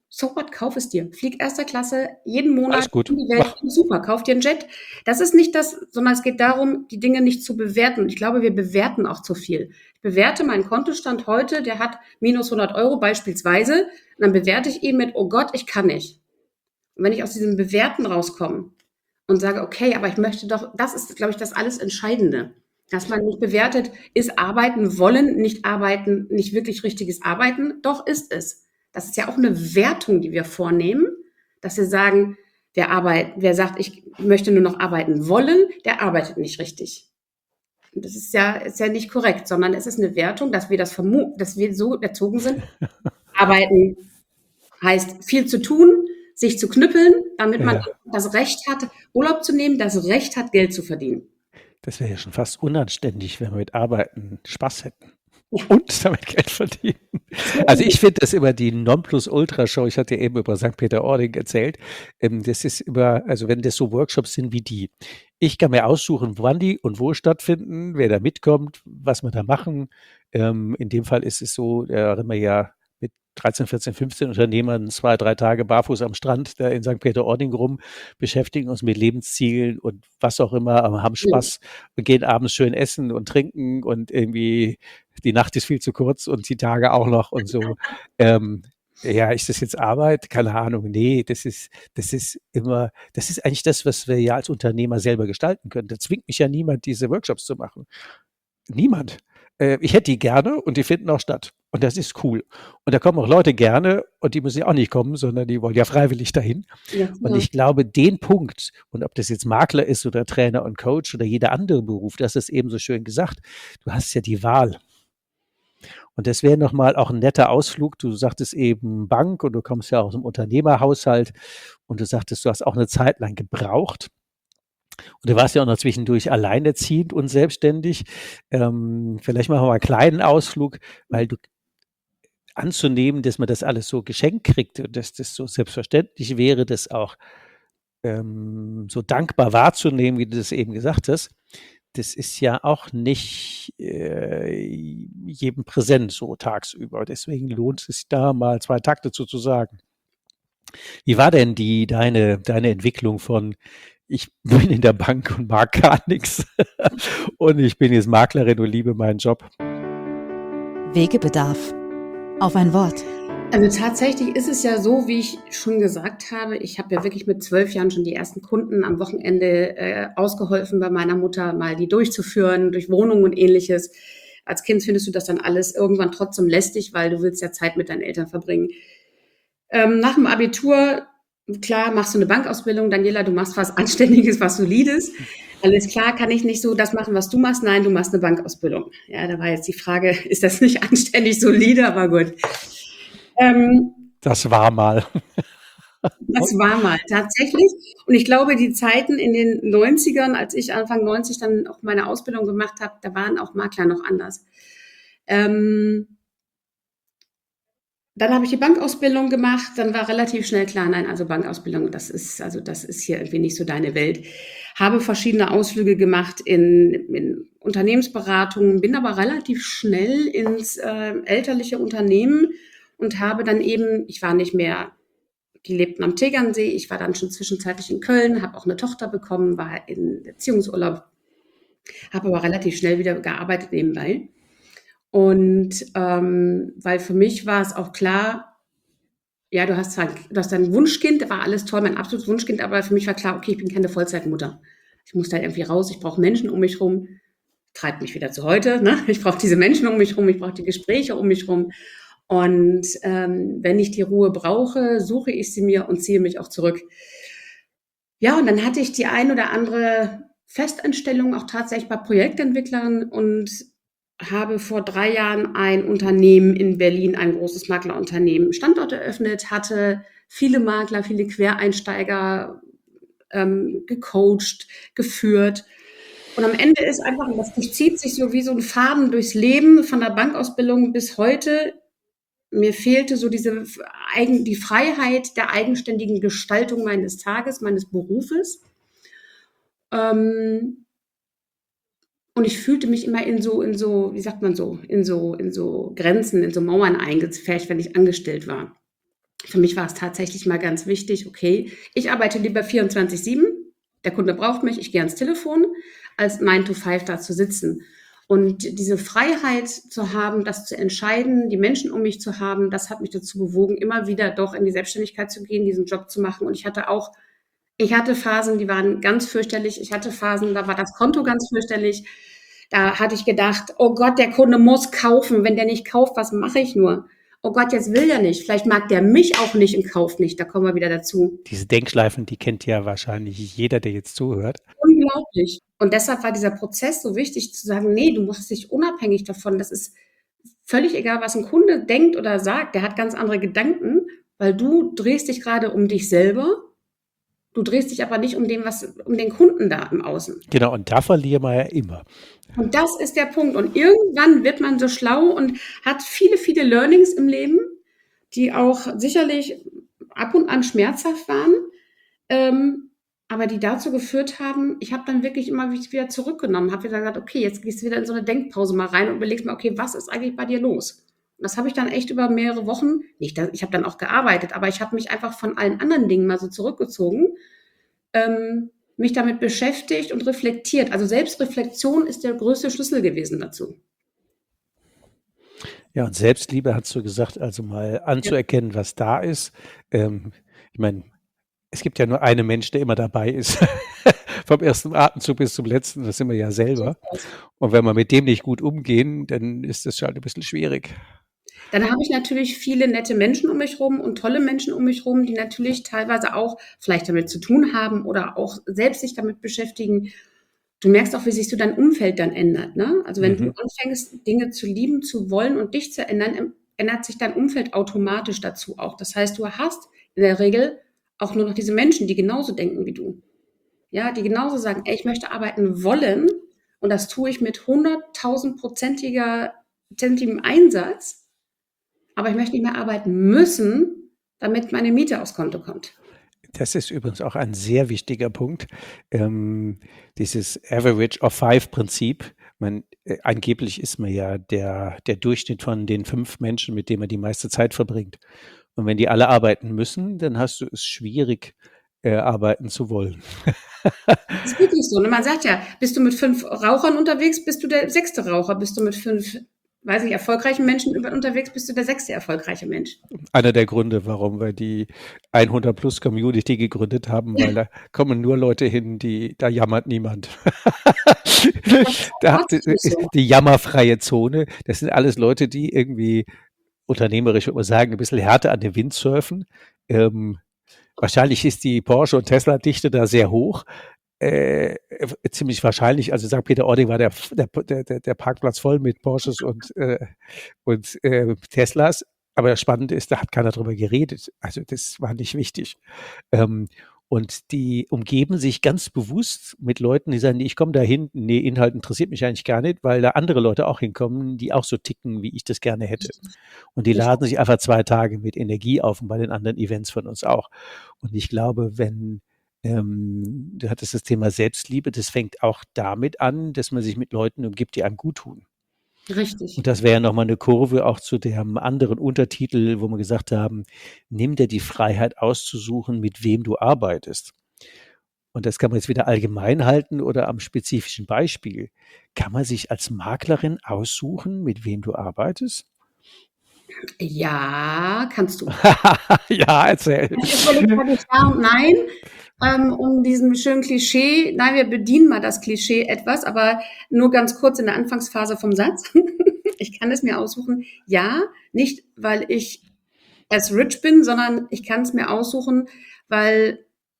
So what, kauf es dir. Flieg erster Klasse jeden Monat Alles gut. um die Welt. Mach. Super, kauf dir 'n Jet. Das ist nicht das, sondern es geht darum, die Dinge nicht zu bewerten. Ich glaube, wir bewerten auch zu viel. Ich bewerte meinen Kontostand heute, der hat minus 100 € beispielsweise, und dann bewerte ich ihn mit: „Oh Gott, ich kann nicht.“ Und wenn ich aus diesem Bewerten rauskomme und sage: „Okay, aber ich möchte doch“, das ist, glaube ich, das alles Entscheidende, dass man nicht bewertet, ist Arbeiten wollen, nicht arbeiten, nicht wirklich richtiges Arbeiten? Doch, ist es. Das ist ja auch eine Wertung, die wir vornehmen, dass wir sagen, wer sagt, ich möchte nur noch arbeiten wollen, der arbeitet nicht richtig. Und das ist ja nicht korrekt, sondern es ist eine Wertung, dass wir dass wir so erzogen sind. Arbeiten heißt viel zu tun, sich zu knüppeln, damit man Ja, das Recht hat, Urlaub zu nehmen, das Recht hat, Geld zu verdienen. das wäre ja schon fast unanständig, wenn wir mit Arbeiten Spaß hätten Ja, und damit Geld verdienen. so Also ist ich finde das immer die Nonplusultra-Show. Ich hatte ja eben über St. Peter-Ording erzählt. Das ist immer, also wenn das so Workshops sind wie die. Ich kann mir aussuchen, wann die und wo stattfinden, wer da mitkommt, was wir da machen. In dem Fall ist es so, da sind wir ja mit 13, 14, 15 Unternehmern 2, 3 Tage barfuß am Strand da in St. Peter-Ording rum, beschäftigen uns mit Lebenszielen und was auch immer, aber haben es. Spaß und gehen abends schön essen und trinken und irgendwie die Nacht ist viel zu kurz und die Tage auch noch und so. Ähm, ja, ist das jetzt Arbeit? Keine Ahnung. Nee, das ist immer, das ist eigentlich das, was wir ja als Unternehmer selber gestalten können. Da zwingt mich ja niemand, diese Workshops zu machen. Niemand. Ich hätte die gerne und die finden auch statt. Und das ist cool. Und da kommen auch Leute gerne und die müssen ja auch nicht kommen, sondern die wollen ja freiwillig dahin. Ja, Und klar. ich glaube, den Punkt, und ob das jetzt Makler ist oder Trainer und Coach oder jeder andere Beruf, das ist eben so schön gesagt, du hast ja die Wahl. Und das wäre nochmal auch ein netter Ausflug. Du sagtest eben Bank und du kommst ja aus dem Unternehmerhaushalt und du sagtest, du hast auch eine Zeit lang gebraucht. Und du warst ja auch noch zwischendurch alleinerziehend und selbstständig. Vielleicht machen wir mal einen kleinen Ausflug, weil du anzunehmen, dass man das alles so geschenkt kriegt und dass das so selbstverständlich wäre, das auch so dankbar wahrzunehmen, wie du das eben gesagt hast. Das ist ja auch nicht jedem präsent so tagsüber. Deswegen lohnt es sich da mal 2 Takte zu sagen. Wie war denn deine Entwicklung von ich bin in der Bank und mag gar nichts und ich bin jetzt Maklerin und liebe meinen Job? Wegebedarf. Auf ein Wort. Also tatsächlich ist es ja so, wie ich schon gesagt habe, ich habe ja wirklich mit 12 Jahren schon die ersten Kunden am Wochenende ausgeholfen bei meiner Mutter, mal die durchzuführen, durch Wohnungen und ähnliches. Als Kind findest du das dann alles irgendwann trotzdem lästig, weil du willst ja Zeit mit deinen Eltern verbringen. Nach dem Abitur, klar, machst du eine Bankausbildung. Daniela, du machst was Anständiges, was Solides. Alles klar, kann ich nicht so das machen, was du machst? Nein, du machst eine Bankausbildung. Ja, da war jetzt die Frage, ist das nicht anständig solide? Aber gut. Das war mal. Das war mal tatsächlich. Und ich glaube, die Zeiten in den 90ern, als ich Anfang 90 dann auch meine Ausbildung gemacht habe, da waren auch Makler noch anders. Ähm, Dann habe ich die Bankausbildung gemacht, dann war relativ schnell klar, nein, also Bankausbildung, das ist hier irgendwie nicht so deine Welt. Habe verschiedene Ausflüge gemacht in Unternehmensberatungen, bin aber relativ schnell ins elterliche Unternehmen und habe dann eben, ich war nicht mehr, die lebten am Tegernsee, ich war dann schon zwischenzeitlich in Köln, habe auch eine Tochter bekommen, war in Erziehungsurlaub, habe aber relativ schnell wieder gearbeitet nebenbei. Und weil für mich war es auch klar, ja, du hast dein Wunschkind, war alles toll, mein absolutes Wunschkind, aber für mich war klar, okay, ich bin keine Vollzeitmutter. Ich muss da irgendwie raus, ich brauche Menschen um mich rum. Treibt mich wieder zu heute, ne? Ich brauche diese Menschen um mich rum, ich brauche die Gespräche um mich rum. Und wenn ich die Ruhe brauche, suche ich sie mir und ziehe mich auch zurück. Ja, und dann hatte ich die ein oder andere Festanstellung auch tatsächlich bei Projektentwicklern und habe vor 3 Jahren ein Unternehmen in Berlin, ein großes Maklerunternehmen, Standort eröffnet, hatte viele Makler, viele Quereinsteiger gecoacht, geführt. Und am Ende ist einfach, und das durchzieht sich so wie so ein Faden durchs Leben, von der Bankausbildung bis heute, mir fehlte so die Freiheit der eigenständigen Gestaltung meines Tages, meines Berufes. Ähm, und ich fühlte mich immer wie sagt man so, in so Grenzen, in so Mauern eingepfercht, wenn ich angestellt war. Für mich war es tatsächlich mal ganz wichtig, okay, ich arbeite lieber 24/7, der Kunde braucht mich, ich gehe ans Telefon, als 9 to 5 da zu sitzen. Und diese Freiheit zu haben, das zu entscheiden, die Menschen um mich zu haben, das hat mich dazu bewogen, immer wieder doch in die Selbstständigkeit zu gehen, diesen Job zu machen. Und ich hatte Phasen, die waren ganz fürchterlich. Ich hatte Phasen, da war das Konto ganz fürchterlich. Da hatte ich gedacht, oh Gott, der Kunde muss kaufen. Wenn der nicht kauft, was mache ich nur? Oh Gott, jetzt will er nicht. Vielleicht mag der mich auch nicht und kauft nicht. Da kommen wir wieder dazu. Diese Denkschleifen, die kennt ja wahrscheinlich jeder, der jetzt zuhört. Unglaublich. Und deshalb war dieser Prozess so wichtig zu sagen, nee, du machst dich unabhängig davon. Das ist völlig egal, was ein Kunde denkt oder sagt. Der hat ganz andere Gedanken, weil du drehst dich gerade um dich selber. Du drehst dich aber nicht um den Kunden da im Außen. Genau, und da verlieren wir ja immer. Und das ist der Punkt. Und irgendwann wird man so schlau und hat viele, viele Learnings im Leben, die auch sicherlich ab und an schmerzhaft waren, aber die dazu geführt haben, ich habe dann wirklich immer wieder zurückgenommen, habe wieder gesagt, okay, jetzt gehst du wieder in so eine Denkpause mal rein und überlegst mal, okay, was ist eigentlich bei dir los? Und das habe ich dann echt über mehrere Wochen, ich habe dann auch gearbeitet, aber ich habe mich einfach von allen anderen Dingen mal so zurückgezogen, mich damit beschäftigt und reflektiert. Also Selbstreflexion ist der größte Schlüssel gewesen dazu. Ja, und Selbstliebe hast du gesagt, also mal anzuerkennen, was da ist. Ich meine, es gibt ja nur einen Mensch, der immer dabei ist. Vom ersten Atemzug bis zum letzten, das sind wir ja selber. Und wenn wir mit dem nicht gut umgehen, dann ist das schon ein bisschen schwierig. Dann habe ich natürlich viele nette Menschen um mich rum und tolle Menschen um mich rum, die natürlich teilweise auch vielleicht damit zu tun haben oder auch selbst sich damit beschäftigen. Du merkst auch, wie sich so dein Umfeld dann ändert, ne? Also wenn du anfängst, Dinge zu lieben, zu wollen und dich zu ändern, ändert sich dein Umfeld automatisch dazu auch. Das heißt, du hast in der Regel auch nur noch diese Menschen, die genauso denken wie du. Ja, die genauso sagen, ey, ich möchte arbeiten wollen und das tue ich mit 100.000-prozentigem Einsatz. Aber ich möchte nicht mehr arbeiten müssen, damit meine Miete aufs Konto kommt. Das ist übrigens auch ein sehr wichtiger Punkt. Dieses Average of Five Prinzip. Angeblich ist man ja der Durchschnitt von den 5 Menschen, mit denen man die meiste Zeit verbringt. Und wenn die alle arbeiten müssen, dann hast du es schwierig, arbeiten zu wollen. Das ist wirklich so. Und man sagt ja, bist du mit 5 Rauchern unterwegs, bist du der 6. Raucher. Bist du mit 5, weiß ich, erfolgreichen Menschen unterwegs, bist du der 6. erfolgreiche Mensch. Einer der Gründe, warum wir die 100+ Community gegründet haben, weil da kommen nur Leute hin, da jammert niemand. Da ist die jammerfreie Zone. Das sind alles Leute, die irgendwie unternehmerisch, würde man sagen, ein bisschen härter an den Wind surfen. Wahrscheinlich ist die Porsche- und Tesla-Dichte da sehr hoch. Ziemlich wahrscheinlich, also sagt Peter Ording, war der Parkplatz voll mit Porsches und Teslas. Aber das Spannende ist, da hat keiner drüber geredet. Also das war nicht wichtig. Und die umgeben sich ganz bewusst mit Leuten, die sagen, nee, ich komme da hin, nee, Inhalt interessiert mich eigentlich gar nicht, weil da andere Leute auch hinkommen, die auch so ticken, wie ich das gerne hätte. Und die laden sich einfach 2 Tage mit Energie auf und bei den anderen Events von uns auch. Und ich glaube, du hattest das Thema Selbstliebe, das fängt auch damit an, dass man sich mit Leuten umgibt, die einem gut tun. Richtig. Und das wäre ja nochmal eine Kurve auch zu dem anderen Untertitel, wo wir gesagt haben, nimm dir die Freiheit auszusuchen, mit wem du arbeitest. Und das kann man jetzt wieder allgemein halten oder am spezifischen Beispiel. Kann man sich als Maklerin aussuchen, mit wem du arbeitest? Ja, kannst du. Ja, erzähl. Ich überlege ja und nein. Um diesem schönen Klischee, nein, wir bedienen mal das Klischee etwas, aber nur ganz kurz in der Anfangsphase vom Satz. Ich kann es mir aussuchen. Ja, nicht, weil ich as rich bin, sondern ich kann es mir aussuchen, weil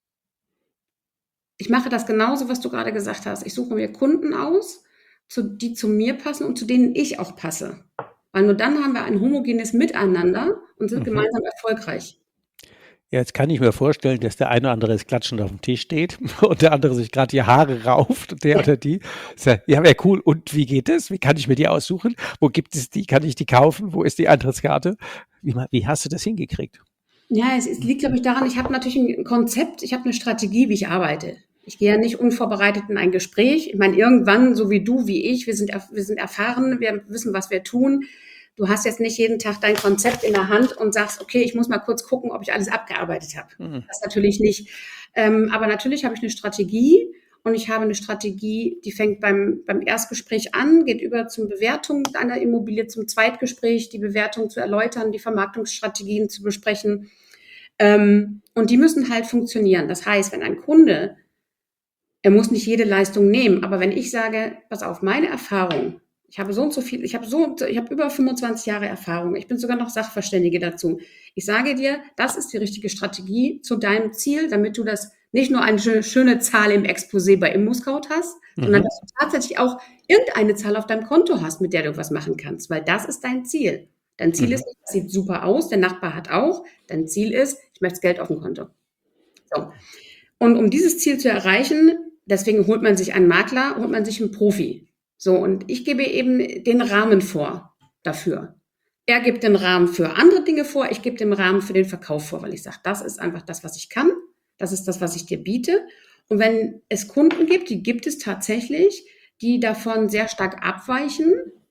ich mache das genauso, was du gerade gesagt hast. Ich suche mir Kunden aus, die zu mir passen und zu denen ich auch passe. Weil nur dann haben wir ein homogenes Miteinander und sind gemeinsam erfolgreich. Ja, jetzt kann ich mir vorstellen, dass der eine oder andere jetzt klatschend auf dem Tisch steht und der andere sich gerade die Haare rauft und der oder die sagt, ja, wäre cool. Und wie geht es? Wie kann ich mir die aussuchen? Wo gibt es die? Kann ich die kaufen? Wo ist die Eintrittskarte? Wie hast du das hingekriegt? Ja, es liegt, glaube ich, daran, ich habe natürlich ein Konzept, ich habe eine Strategie, wie ich arbeite. Ich gehe ja nicht unvorbereitet in ein Gespräch. Ich meine, irgendwann, so wie du, wie ich, wir sind erfahren, wir wissen, was wir tun. du hast jetzt nicht jeden Tag dein Konzept in der Hand und sagst, okay, ich muss mal kurz gucken, ob ich alles abgearbeitet habe. Das natürlich nicht. Aber natürlich habe ich eine Strategie und ich habe eine Strategie, die fängt beim Erstgespräch an, geht über zum Bewertung einer Immobilie, zum Zweitgespräch, die Bewertung zu erläutern, die Vermarktungsstrategien zu besprechen. Und die müssen halt funktionieren. Das heißt, wenn ein Kunde, er muss nicht jede Leistung nehmen, aber wenn ich sage, pass auf, meine Erfahrung, ich habe so und so viel, ich habe über 25 Jahre Erfahrung, ich bin sogar noch Sachverständige dazu. Ich sage dir, das ist die richtige Strategie zu deinem Ziel, damit du das nicht nur eine schöne Zahl im Exposé bei ImmoScout hast, sondern dass du tatsächlich auch irgendeine Zahl auf deinem Konto hast, mit der du was machen kannst, weil das ist dein Ziel. Dein Ziel ist nicht, das sieht super aus, der Nachbar hat auch. Dein Ziel ist, ich möchte das Geld auf dem Konto. So. Und um dieses Ziel zu erreichen, deswegen holt man sich einen Makler, holt man sich einen Profi. So, und ich gebe eben den Rahmen vor dafür. Er gibt den Rahmen für andere Dinge vor, ich gebe den Rahmen für den Verkauf vor, weil ich sage, das ist einfach das, was ich kann. Das ist das, was ich dir biete. Und wenn es Kunden gibt, die gibt es tatsächlich, die davon sehr stark abweichen,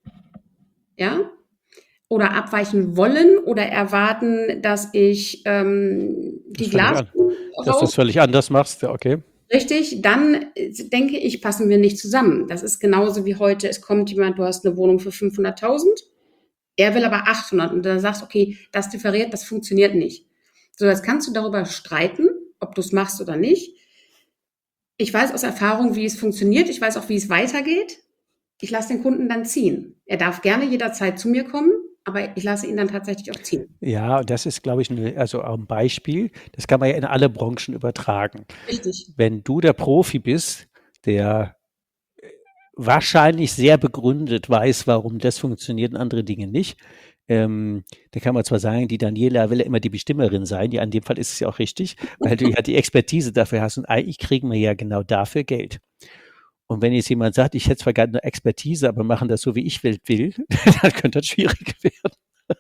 ja, oder abweichen wollen oder erwarten, dass ich die Glaskugel dass du es völlig anders machst, ja, okay. Richtig, dann denke ich, passen wir nicht zusammen. Das ist genauso wie heute, es kommt jemand, du hast eine Wohnung für 500.000, er will aber 800 und dann sagst, okay, das differiert, das funktioniert nicht. So, jetzt kannst du darüber streiten, ob du es machst oder nicht. Ich weiß aus Erfahrung, wie es funktioniert, ich weiß auch, wie es weitergeht. Ich lasse den Kunden dann ziehen. Er darf gerne jederzeit zu mir kommen, aber ich lasse ihn dann tatsächlich auch ziehen. Ja, und das ist, glaube ich, also auch ein Beispiel, das kann man ja in alle Branchen übertragen. Richtig. Wenn du der Profi bist, der wahrscheinlich sehr begründet weiß, warum das funktioniert und andere Dinge nicht, da kann man zwar sagen, die Daniela will ja immer die Bestimmerin sein, ja, in dem Fall ist es ja auch richtig, weil du ja die Expertise dafür hast und eigentlich kriegen wir ja genau dafür Geld. Und wenn jetzt jemand sagt, ich hätte zwar gar eine Expertise, aber machen das so, wie ich will, dann könnte das schwierig werden.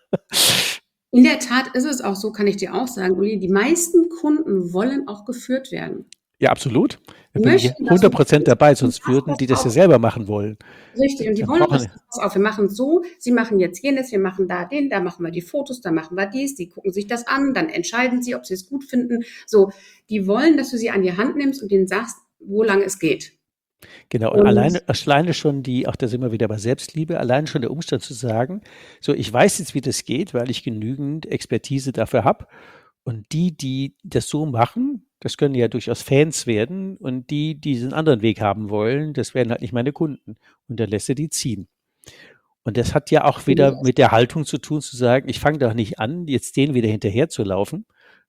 In der Tat ist es auch so, kann ich dir auch sagen, Uli, die meisten Kunden wollen auch geführt werden. Ja, absolut. Da Die bin ich möchten, dass du 100% dabei, sonst würden die das ja selber machen wollen. Richtig, und die Dann wollen brauchen das, pass auf, wir machen so, sie machen jetzt jenes, wir machen da den, da machen wir die Fotos, da machen wir dies, die gucken sich das an, dann entscheiden sie, ob sie es gut finden. So, die wollen, dass du sie an die Hand nimmst und denen sagst, wo lang es geht. Genau, und alleine schon auch da sind wir wieder bei Selbstliebe, alleine schon der Umstand zu sagen, so, ich weiß jetzt, wie das geht, weil ich genügend Expertise dafür habe. Und die das so machen, das können ja durchaus Fans werden. Und die diesen anderen Weg haben wollen, das werden halt nicht meine Kunden. Und dann lässt er die ziehen. Und das hat ja auch wieder mit der Haltung zu tun, zu sagen, ich fange doch nicht an, jetzt denen wieder hinterher zu laufen.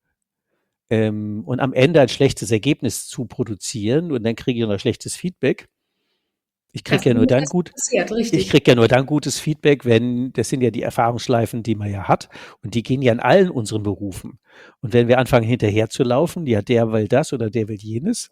Und am Ende ein schlechtes Ergebnis zu produzieren und dann kriege ich noch schlechtes Feedback. Ich kriege ja nur dann gutes Feedback, wenn, das sind ja die Erfahrungsschleifen, die man ja hat und die gehen ja in allen unseren Berufen. Und wenn wir anfangen hinterher zu laufen, ja, der will das oder der will jenes,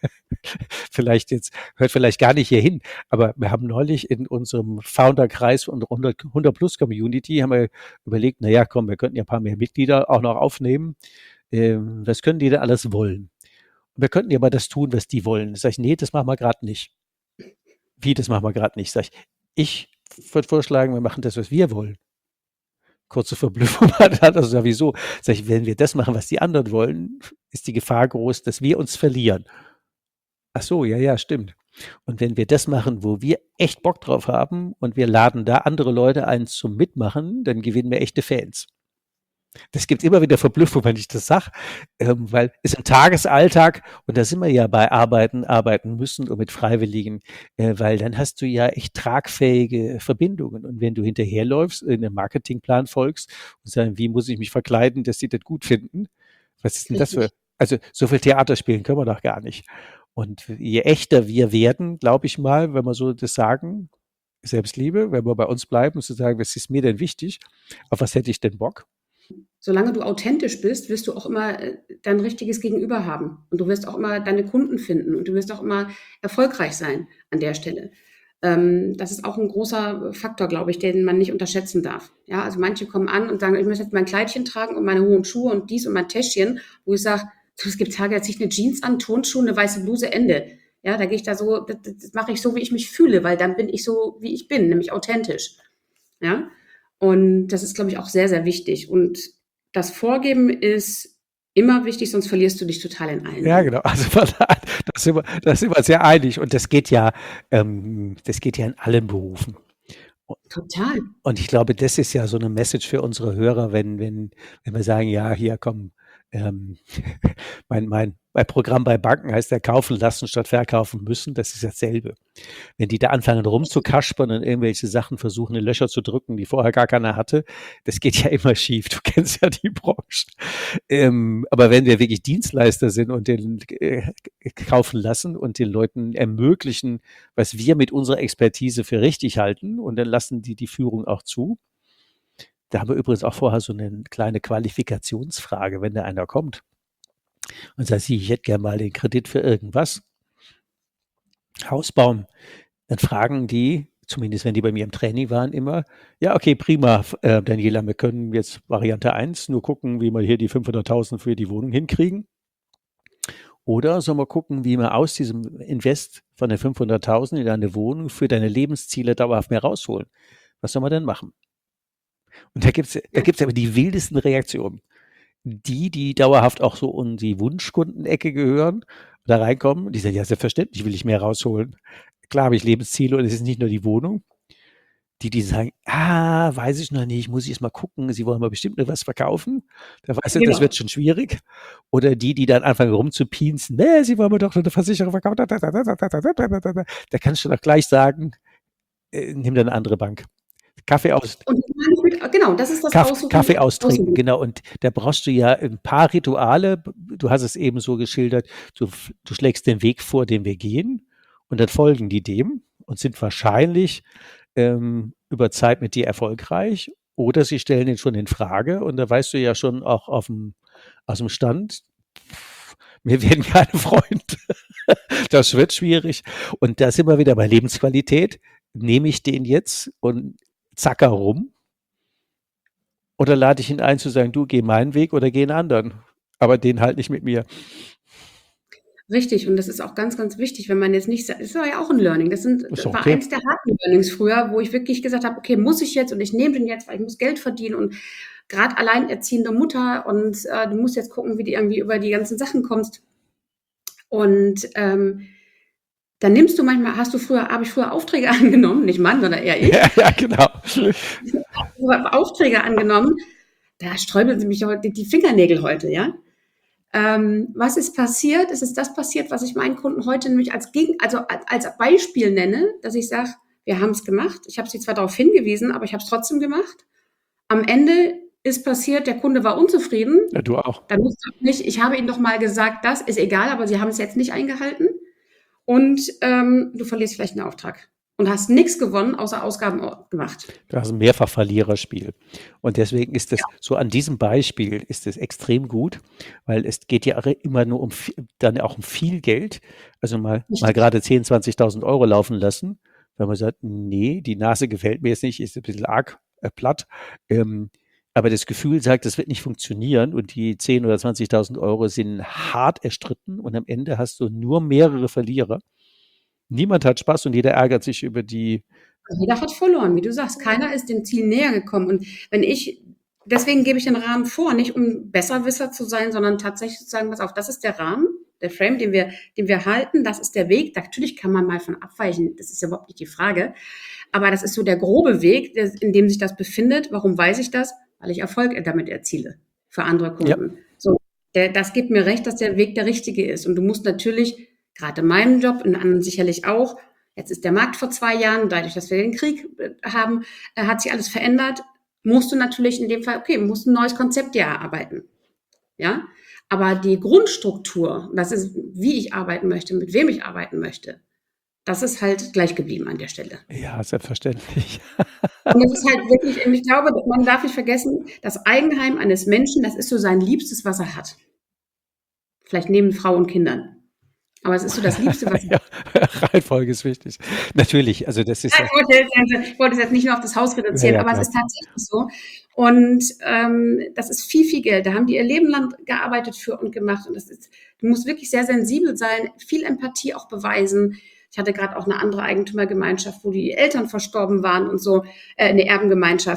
hört vielleicht gar nicht hier hin, aber wir haben neulich in unserem Founderkreis und 100 Plus Community haben wir überlegt, naja, komm, wir könnten ja ein paar mehr Mitglieder auch noch aufnehmen. Was können die denn alles wollen? Und wir könnten ja aber das tun, was die wollen. Sag ich, nee, das machen wir gerade nicht. Wie, das machen wir gerade nicht? Sag ich würde vorschlagen, wir machen das, was wir wollen. Kurze Verblüffung hat also ja, wieso? Sag ich, wenn wir das machen, was die anderen wollen, ist die Gefahr groß, dass wir uns verlieren. Ach so, ja, stimmt. Und wenn wir das machen, wo wir echt Bock drauf haben und wir laden da andere Leute ein zum Mitmachen, dann gewinnen wir echte Fans. Das gibt immer wieder Verblüffung, wenn ich das sage, weil es im Tagesalltag, und da sind wir ja bei arbeiten müssen und mit Freiwilligen, weil dann hast du ja echt tragfähige Verbindungen. Und wenn du hinterherläufst, in einem Marketingplan folgst und sagst, wie muss ich mich verkleiden, dass die das gut finden? Was ist denn das für, also so viel Theater spielen können wir doch gar nicht. Und je echter wir werden, glaube ich mal, wenn wir so das sagen, Selbstliebe, wenn wir bei uns bleiben und zu sagen, was ist mir denn wichtig, auf was hätte ich denn Bock? Solange du authentisch bist, wirst du auch immer dein richtiges Gegenüber haben. Und du wirst auch immer deine Kunden finden und du wirst auch immer erfolgreich sein an der Stelle. Das ist auch ein großer Faktor, glaube ich, den man nicht unterschätzen darf. Ja, also manche kommen an und sagen, ich möchte jetzt mein Kleidchen tragen und meine hohen Schuhe und dies und mein Täschchen, wo ich sage, es gibt Tage, da ziehe ich eine Jeans an, Turnschuhe, eine weiße Bluse, Ende. Ja, da gehe ich da so, das mache ich so, wie ich mich fühle, weil dann bin ich so, wie ich bin, nämlich authentisch. Ja. Und das ist, glaube ich, auch sehr, sehr wichtig. Und das Vorgeben ist immer wichtig, sonst verlierst du dich total in allen Ja, Dingen. genau. Also da sind wir sehr einig. Und das geht ja in allen Berufen. Total. Und ich glaube, das ist ja so eine Message für unsere Hörer, wenn wir sagen, ja, hier komm, ähm, mein Programm bei Banken heißt ja kaufen lassen statt verkaufen müssen. Das ist dasselbe. Wenn die da anfangen rumzukaspern und irgendwelche Sachen versuchen, in Löcher zu drücken, die vorher gar keiner hatte, das geht ja immer schief. Du kennst ja die Branche. Aber wenn wir wirklich Dienstleister sind und den kaufen lassen und den Leuten ermöglichen, was wir mit unserer Expertise für richtig halten, und dann lassen die Führung auch zu. Da haben wir übrigens auch vorher so eine kleine Qualifikationsfrage, wenn da einer kommt und sagt, ich hätte gerne mal den Kredit für irgendwas, Haus bauen. Dann fragen die, zumindest wenn die bei mir im Training waren, immer, ja, okay, prima, Daniela, wir können jetzt Variante 1 nur gucken, wie wir hier die 500.000 für die Wohnung hinkriegen. Oder sollen wir gucken, wie wir aus diesem Invest von den 500.000 in deine Wohnung für deine Lebensziele dauerhaft mehr rausholen? Was soll man denn machen? Und da gibt's aber die wildesten Reaktionen. Die dauerhaft auch so in die Wunschkundenecke gehören, da reinkommen, die sagen, ja, selbstverständlich will ich mehr rausholen. Klar habe ich Lebensziele und es ist nicht nur die Wohnung. Die sagen, weiß ich noch nicht, muss ich erst mal gucken, sie wollen mal bestimmt noch was verkaufen. Da weißt du, das Genau. wird schon schwierig. Oder die dann anfangen rumzupiensen, sie wollen mir doch schon eine Versicherung verkaufen. Da kannst du doch gleich sagen, nimm dir eine andere Bank. Kaffee aus, Und genau, das ist das Kaffee austrinken, Aussuchen. genau. Und da brauchst du ja ein paar Rituale. Du hast es eben so geschildert. Du schlägst den Weg vor, den wir gehen, und dann folgen die dem und sind wahrscheinlich über Zeit mit dir erfolgreich. Oder sie stellen den schon in Frage, und da weißt du ja schon auch aus dem Stand, wir werden keine Freunde. Das wird schwierig. Und da sind wir wieder bei Lebensqualität. Nehme ich den jetzt und zacker rum? Oder lade ich ihn ein zu sagen, du geh meinen Weg oder geh einen anderen, aber den halt nicht mit mir. Richtig, und das ist auch ganz, ganz wichtig, wenn man jetzt nicht, das war ja auch ein Learning. Das Ist war okay. eins der harten Learnings früher, wo ich wirklich gesagt habe, okay, muss ich jetzt und ich nehme den jetzt, weil ich muss Geld verdienen und gerade alleinerziehende Mutter und du musst jetzt gucken, wie du irgendwie über die ganzen Sachen kommst. Und dann habe ich früher Aufträge angenommen, nicht Mann, sondern eher ich. Ja, genau. Aufträge angenommen, da sträuben sie mich heute die Fingernägel heute, ja. Was ist passiert? Es ist das passiert, was ich meinen Kunden heute nämlich als Beispiel nenne, dass ich sage, wir haben es gemacht. Ich habe sie zwar darauf hingewiesen, aber ich habe es trotzdem gemacht. Am Ende ist passiert, der Kunde war unzufrieden. Ja, du auch. Dann musste ich habe ihnen doch mal gesagt, das ist egal, aber sie haben es jetzt nicht eingehalten. Und du verlierst vielleicht einen Auftrag und hast nichts gewonnen, außer Ausgaben gemacht. Du hast ein Mehrfach-Verliererspiel. Und deswegen ist das so an diesem Beispiel ist es extrem gut, weil es geht ja immer nur dann auch um viel Geld. Also mal gerade 10.000, 20.000 Euro laufen lassen, wenn man sagt, nee, die Nase gefällt mir jetzt nicht, ist ein bisschen arg platt. Aber das Gefühl sagt, das wird nicht funktionieren, und die 10.000 oder 20.000 Euro sind hart erstritten, und am Ende hast du nur mehrere Verlierer. Niemand hat Spaß und jeder ärgert sich über die. Jeder hat verloren, wie du sagst. Keiner ist dem Ziel näher gekommen. Und deswegen gebe ich den Rahmen vor, nicht um Besserwisser zu sein, sondern tatsächlich zu sagen, pass auf, das ist der Rahmen, der Frame, den wir halten, das ist der Weg. Natürlich kann man mal von abweichen, das ist ja überhaupt nicht die Frage. Aber das ist so der grobe Weg, in dem sich das befindet. Warum weiß ich das? Weil ich Erfolg damit erziele für andere Kunden. Ja. So, das gibt mir recht, dass der Weg der richtige ist. Und du musst natürlich, gerade in meinem Job, in anderen sicherlich auch, jetzt ist der Markt vor 2 Jahren, dadurch, dass wir den Krieg haben, hat sich alles verändert, musst du natürlich in dem Fall, musst ein neues Konzept dir erarbeiten. Ja? Aber die Grundstruktur, das ist, wie ich arbeiten möchte, mit wem ich arbeiten möchte, das ist halt gleich geblieben an der Stelle. Ja, selbstverständlich. Und das ist halt wirklich, ich glaube, man darf nicht vergessen, das Eigenheim eines Menschen, das ist so sein Liebstes, was er hat. Vielleicht neben Frau und Kindern. Aber es ist so das Liebste, was Ja, Reihenfolge ist wichtig. Natürlich, also das ist. Ich wollte es jetzt nicht nur auf das Haus reduzieren, Ja, aber es ist tatsächlich so. Und das ist viel, viel Geld. Da haben die ihr Leben lang gearbeitet für und gemacht. Und du musst wirklich sehr sensibel sein, viel Empathie auch beweisen. Ich hatte gerade auch eine andere Eigentümergemeinschaft, wo die Eltern verstorben waren und so, eine Erbengemeinschaft.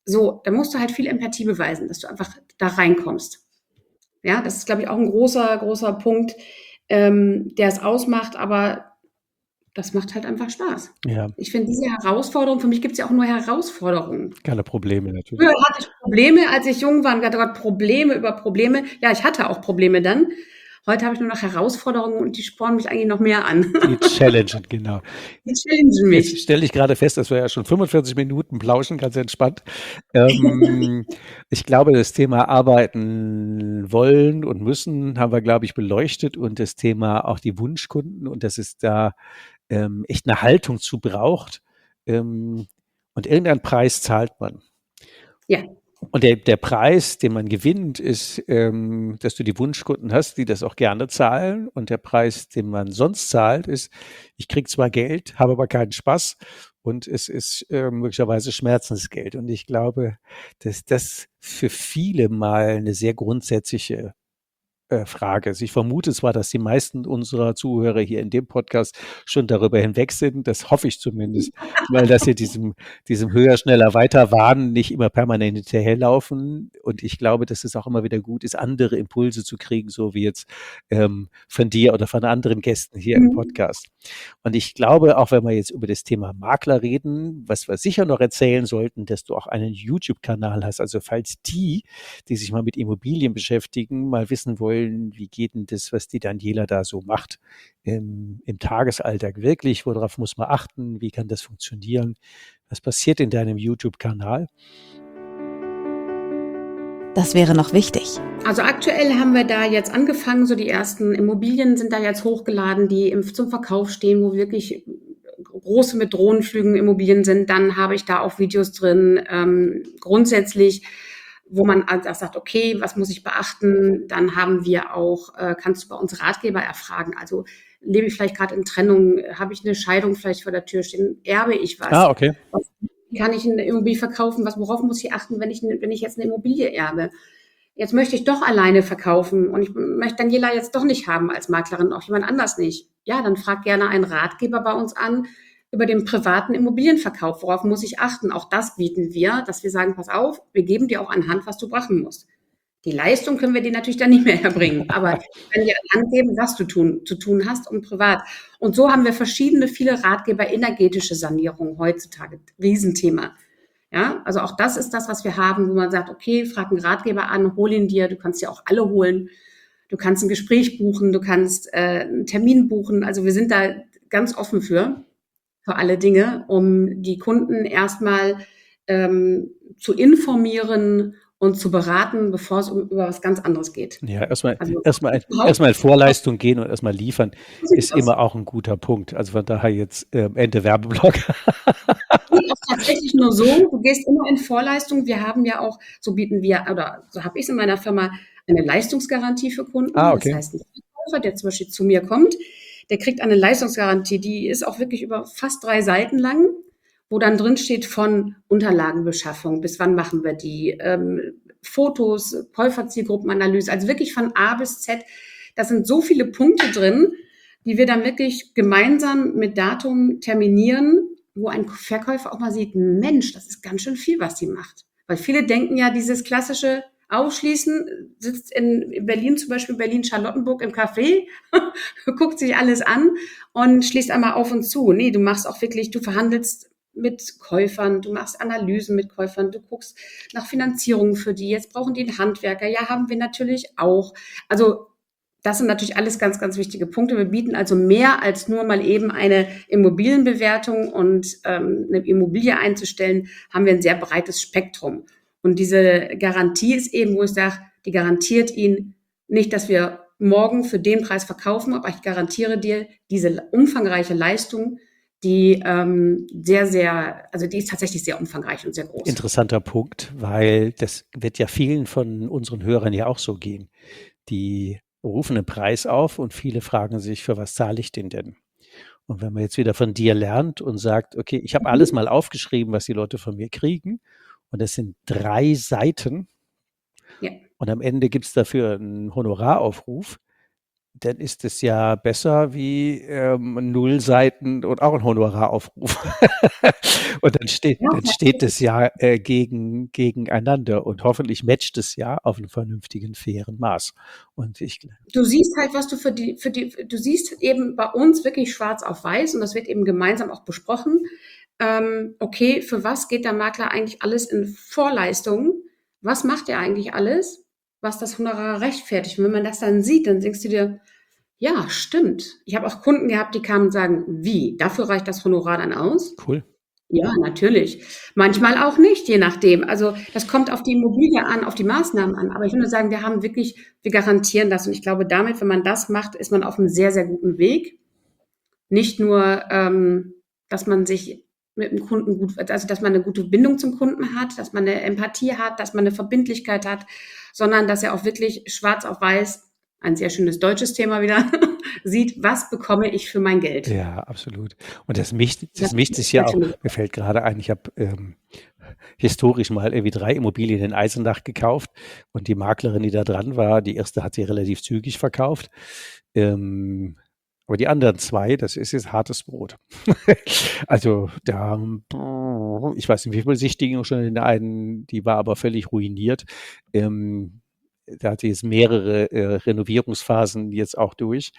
So, da musst du halt viel Empathie beweisen, dass du einfach da reinkommst. Ja, das ist, glaube ich, auch ein großer, großer Punkt, der es ausmacht, aber das macht halt einfach Spaß. Ja, Ich finde diese Herausforderung, für mich gibt es ja auch nur Herausforderungen. keine Probleme natürlich. Früher hatte ich Probleme, als ich jung war und gedacht, oh Gott, Probleme über Probleme. Ja, ich hatte auch Probleme dann. Heute habe ich nur noch Herausforderungen und die spornen mich eigentlich noch mehr an. Die challengen, genau. Die challengen Jetzt mich. stelle ich gerade fest, dass wir ja schon 45 Minuten plauschen, ganz entspannt. Ich glaube, das Thema arbeiten wollen und müssen haben wir, glaube ich, beleuchtet und das Thema auch die Wunschkunden und dass es da echt eine Haltung zu braucht. Und irgendeinen Preis zahlt man. Ja, Und der Preis, den man gewinnt, ist, dass du die Wunschkunden hast, die das auch gerne zahlen. Und der Preis, den man sonst zahlt, ist, ich kriege zwar Geld, habe aber keinen Spaß. Und es ist möglicherweise Schmerzensgeld. Und ich glaube, dass das für viele mal eine sehr grundsätzliche Frage ist. Ich vermute zwar, dass die meisten unserer Zuhörer hier in dem Podcast schon darüber hinweg sind. Das hoffe ich zumindest, weil dass sie diesem höher, schneller, weiter Wahn nicht immer permanent hinterherlaufen. Und ich glaube, dass es auch immer wieder gut ist, andere Impulse zu kriegen, so wie jetzt von dir oder von anderen Gästen hier im Podcast. Und ich glaube, auch wenn wir jetzt über das Thema Makler reden, was wir sicher noch erzählen sollten, dass du auch einen YouTube-Kanal hast. Also falls die sich mal mit Immobilien beschäftigen, mal wissen wollen, wie geht denn das, was die Daniela da so macht im Tagesalltag wirklich, worauf muss man achten, wie kann das funktionieren, was passiert in deinem YouTube-Kanal? Das wäre noch wichtig. also aktuell haben wir da jetzt angefangen, so die ersten Immobilien sind da jetzt hochgeladen, die zum Verkauf stehen, wo wirklich große mit Drohnenflügen Immobilien sind. Dann habe ich da auch Videos drin, grundsätzlich, wo man also sagt, okay, was muss ich beachten? Dann haben wir auch, kannst du bei uns Ratgeber erfragen. Also lebe ich vielleicht gerade in Trennung, habe ich eine Scheidung vielleicht vor der Tür stehen, erbe ich was? Ah, okay. Kann ich eine Immobilie verkaufen? Worauf muss ich achten, wenn ich jetzt eine Immobilie erbe? Jetzt möchte ich doch alleine verkaufen und ich möchte Daniela jetzt doch nicht haben als Maklerin, auch jemand anders nicht. Ja, dann frag gerne einen Ratgeber bei uns an über den privaten Immobilienverkauf. Worauf muss ich achten? Auch das bieten wir, dass wir sagen, pass auf, wir geben dir auch an Hand, was du beachten musst. Die Leistung können wir dir natürlich dann nicht mehr erbringen, aber wir können dir an Hand geben, was du zu tun hast und privat. Und so haben wir viele Ratgeber, energetische Sanierung heutzutage, Riesenthema. Ja, also auch das ist das, was wir haben, wo man sagt, okay, frag einen Ratgeber an, hol ihn dir, du kannst ja auch alle holen. Du kannst ein Gespräch buchen, du kannst einen Termin buchen. Also wir sind da ganz offen für alle Dinge, um die Kunden erstmal zu informieren und zu beraten, bevor es über was ganz anderes geht. Ja, erstmal Also in Vorleistung gehen und erstmal liefern so sieht's ist aus. immer auch ein guter Punkt. Also von daher jetzt Ende Werbeblock. Geht auch tatsächlich nur so, du gehst immer in Vorleistung. Wir haben ja auch, so bieten wir, oder so habe ich es in meiner Firma, eine Leistungsgarantie für Kunden. Ah, Das okay. heißt, ein Verkäufer, der zum Beispiel zu mir kommt, der kriegt eine Leistungsgarantie, die ist auch wirklich über fast 3 Seiten lang, wo dann drin steht von Unterlagenbeschaffung, bis wann machen wir die, Fotos, Käuferzielgruppenanalyse, also wirklich von A bis Z. Da sind so viele Punkte drin, die wir dann wirklich gemeinsam mit Datum terminieren, wo ein Verkäufer auch mal sieht, Mensch, das ist ganz schön viel, was sie macht. Weil viele denken ja, dieses klassische Ausschließen, sitzt in Berlin, zum Beispiel Berlin-Charlottenburg im Café, guckt sich alles an und schließt einmal auf und zu. Nee, du machst auch wirklich, du verhandelst mit Käufern, du machst Analysen mit Käufern, du guckst nach Finanzierung für die. Jetzt brauchen die einen Handwerker. Ja, haben wir natürlich auch. Also das sind natürlich alles ganz, ganz wichtige Punkte. Wir bieten also mehr als nur mal eben eine Immobilienbewertung und eine Immobilie einzustellen, haben wir ein sehr breites Spektrum. Und diese Garantie ist eben, wo ich sage, die garantiert Ihnen nicht, dass wir morgen für den Preis verkaufen, aber ich garantiere dir diese umfangreiche Leistung, die sehr, sehr, also die ist tatsächlich sehr umfangreich und sehr groß. Interessanter Punkt, weil das wird ja vielen von unseren Hörern ja auch so gehen. Die rufen einen Preis auf und viele fragen sich, für was zahle ich den denn? Und wenn man jetzt wieder von dir lernt und sagt, okay, ich habe alles mal aufgeschrieben, was die Leute von mir kriegen, und das sind 3 Seiten, Ja. und am Ende gibt es dafür einen Honoraraufruf, dann ist es ja besser wie 0 Seiten und auch ein Honoraraufruf. Und Ja, dann steht es ja gegeneinander und hoffentlich matcht es ja auf einem vernünftigen, fairen Maß. Und du siehst halt, was du du siehst eben bei uns wirklich schwarz auf weiß und das wird eben gemeinsam auch besprochen. Okay, für was geht der Makler eigentlich alles in Vorleistungen? Was macht er eigentlich alles, was das Honorar rechtfertigt? Und wenn man das dann sieht, dann denkst du dir, ja, stimmt. Ich habe auch Kunden gehabt, die kamen und sagen, wie? Dafür reicht das Honorar dann aus? cool. Ja, natürlich. Manchmal auch nicht, je nachdem. Also das kommt auf die Immobilie an, auf die Maßnahmen an. Aber ich würde sagen, wir garantieren das. Und ich glaube, damit, wenn man das macht, ist man auf einem sehr, sehr guten Weg. Nicht nur, dass man sich mit dem Kunden also dass man eine gute Bindung zum Kunden hat, dass man eine Empathie hat, dass man eine Verbindlichkeit hat, sondern dass er auch wirklich schwarz auf weiß, ein sehr schönes deutsches Thema wieder, sieht, was bekomme ich für mein Geld. Ja, absolut. Und das mischt ist sich ja sehr auch, schön. mir fällt gerade ein, ich habe historisch mal irgendwie 3 Immobilien in Eisenach gekauft und die Maklerin, die da dran war, die erste hat sie relativ zügig verkauft. Aber die anderen 2, das ist jetzt hartes Brot. Also da, ich weiß nicht, wie viele Besichtigungen schon in der einen, die war aber völlig ruiniert. Da hatte jetzt mehrere Renovierungsphasen jetzt auch durch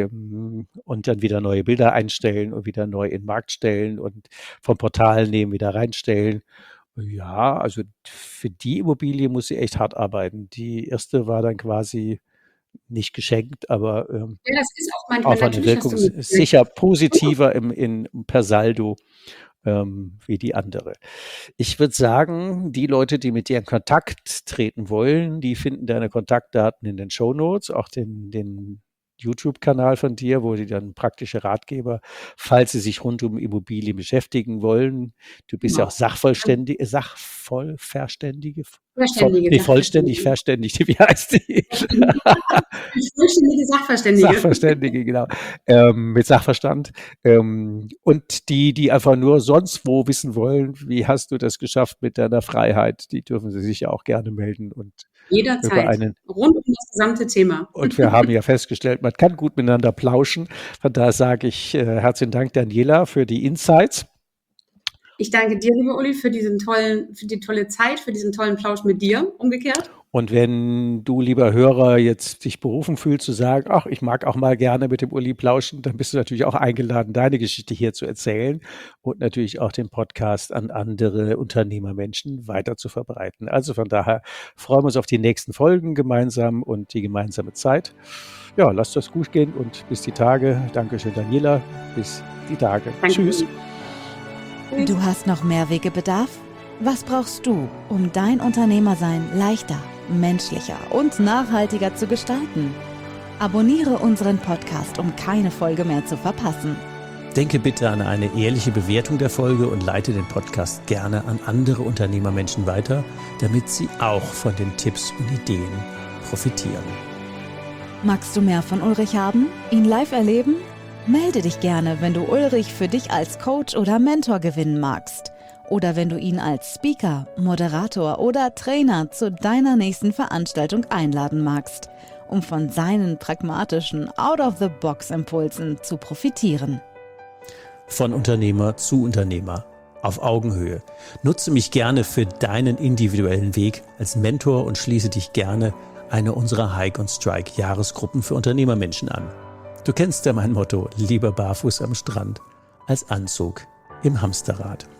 und dann wieder neue Bilder einstellen und wieder neu in den Markt stellen und vom Portal nehmen, wieder reinstellen. Ja, also für die Immobilie muss sie echt hart arbeiten. Die erste war dann quasi nicht geschenkt, aber Ja, das ist auch manchmal, auch von der natürlich hast Wirkung du mit sicher positiver per Saldo wie die andere. Ich würde sagen, die Leute, die mit dir in Kontakt treten wollen, die finden deine Kontaktdaten in den Shownotes, auch den YouTube-Kanal von dir, wo die dann praktische Ratgeber, falls sie sich rund um Immobilien beschäftigen wollen. Du bist ja auch Sachverständige, vollständig Sachverständige. verständigte, wie heißt die? Vollständige Sachverständige. Sachverständige, genau, mit Sachverstand. Und die einfach nur sonst wo wissen wollen, wie hast du das geschafft mit deiner Freiheit, die dürfen sie sich ja auch gerne melden und über Jederzeit. Rund um das gesamte Thema. und wir haben ja festgestellt, man kann gut miteinander plauschen. Von daher sage ich herzlichen Dank, Daniela, für die Insights. Ich danke dir, lieber Uli, für die tolle Zeit, für diesen tollen Plausch mit dir, umgekehrt. Und wenn du, lieber Hörer, jetzt dich berufen fühlst zu sagen, ach, ich mag auch mal gerne mit dem Uli plauschen, dann bist du natürlich auch eingeladen, deine Geschichte hier zu erzählen und natürlich auch den Podcast an andere Unternehmermenschen weiter zu verbreiten. Also von daher freuen wir uns auf die nächsten Folgen gemeinsam und die gemeinsame Zeit. Ja, lasst das gut gehen und bis die Tage. Dankeschön, Daniela. Bis die Tage. Danke. Tschüss. Du hast noch mehr Wegebedarf? Was brauchst du, um dein Unternehmersein leichter, menschlicher und nachhaltiger zu gestalten? Abonniere unseren Podcast, um keine Folge mehr zu verpassen. Denke bitte an eine ehrliche Bewertung der Folge und leite den Podcast gerne an andere Unternehmermenschen weiter, damit sie auch von den Tipps und Ideen profitieren. Magst du mehr von Ulrich haben? Ihn live erleben? Melde dich gerne, wenn du Ulrich für dich als Coach oder Mentor gewinnen magst. Oder wenn du ihn als Speaker, Moderator oder Trainer zu deiner nächsten Veranstaltung einladen magst, um von seinen pragmatischen Out-of-the-Box-Impulsen zu profitieren. Von Unternehmer zu Unternehmer, auf Augenhöhe. Nutze mich gerne für deinen individuellen Weg als Mentor und schließe dich gerne einer unserer Hike und Strike Jahresgruppen für Unternehmermenschen an. Du kennst ja mein Motto, lieber barfuß am Strand als Anzug im Hamsterrad.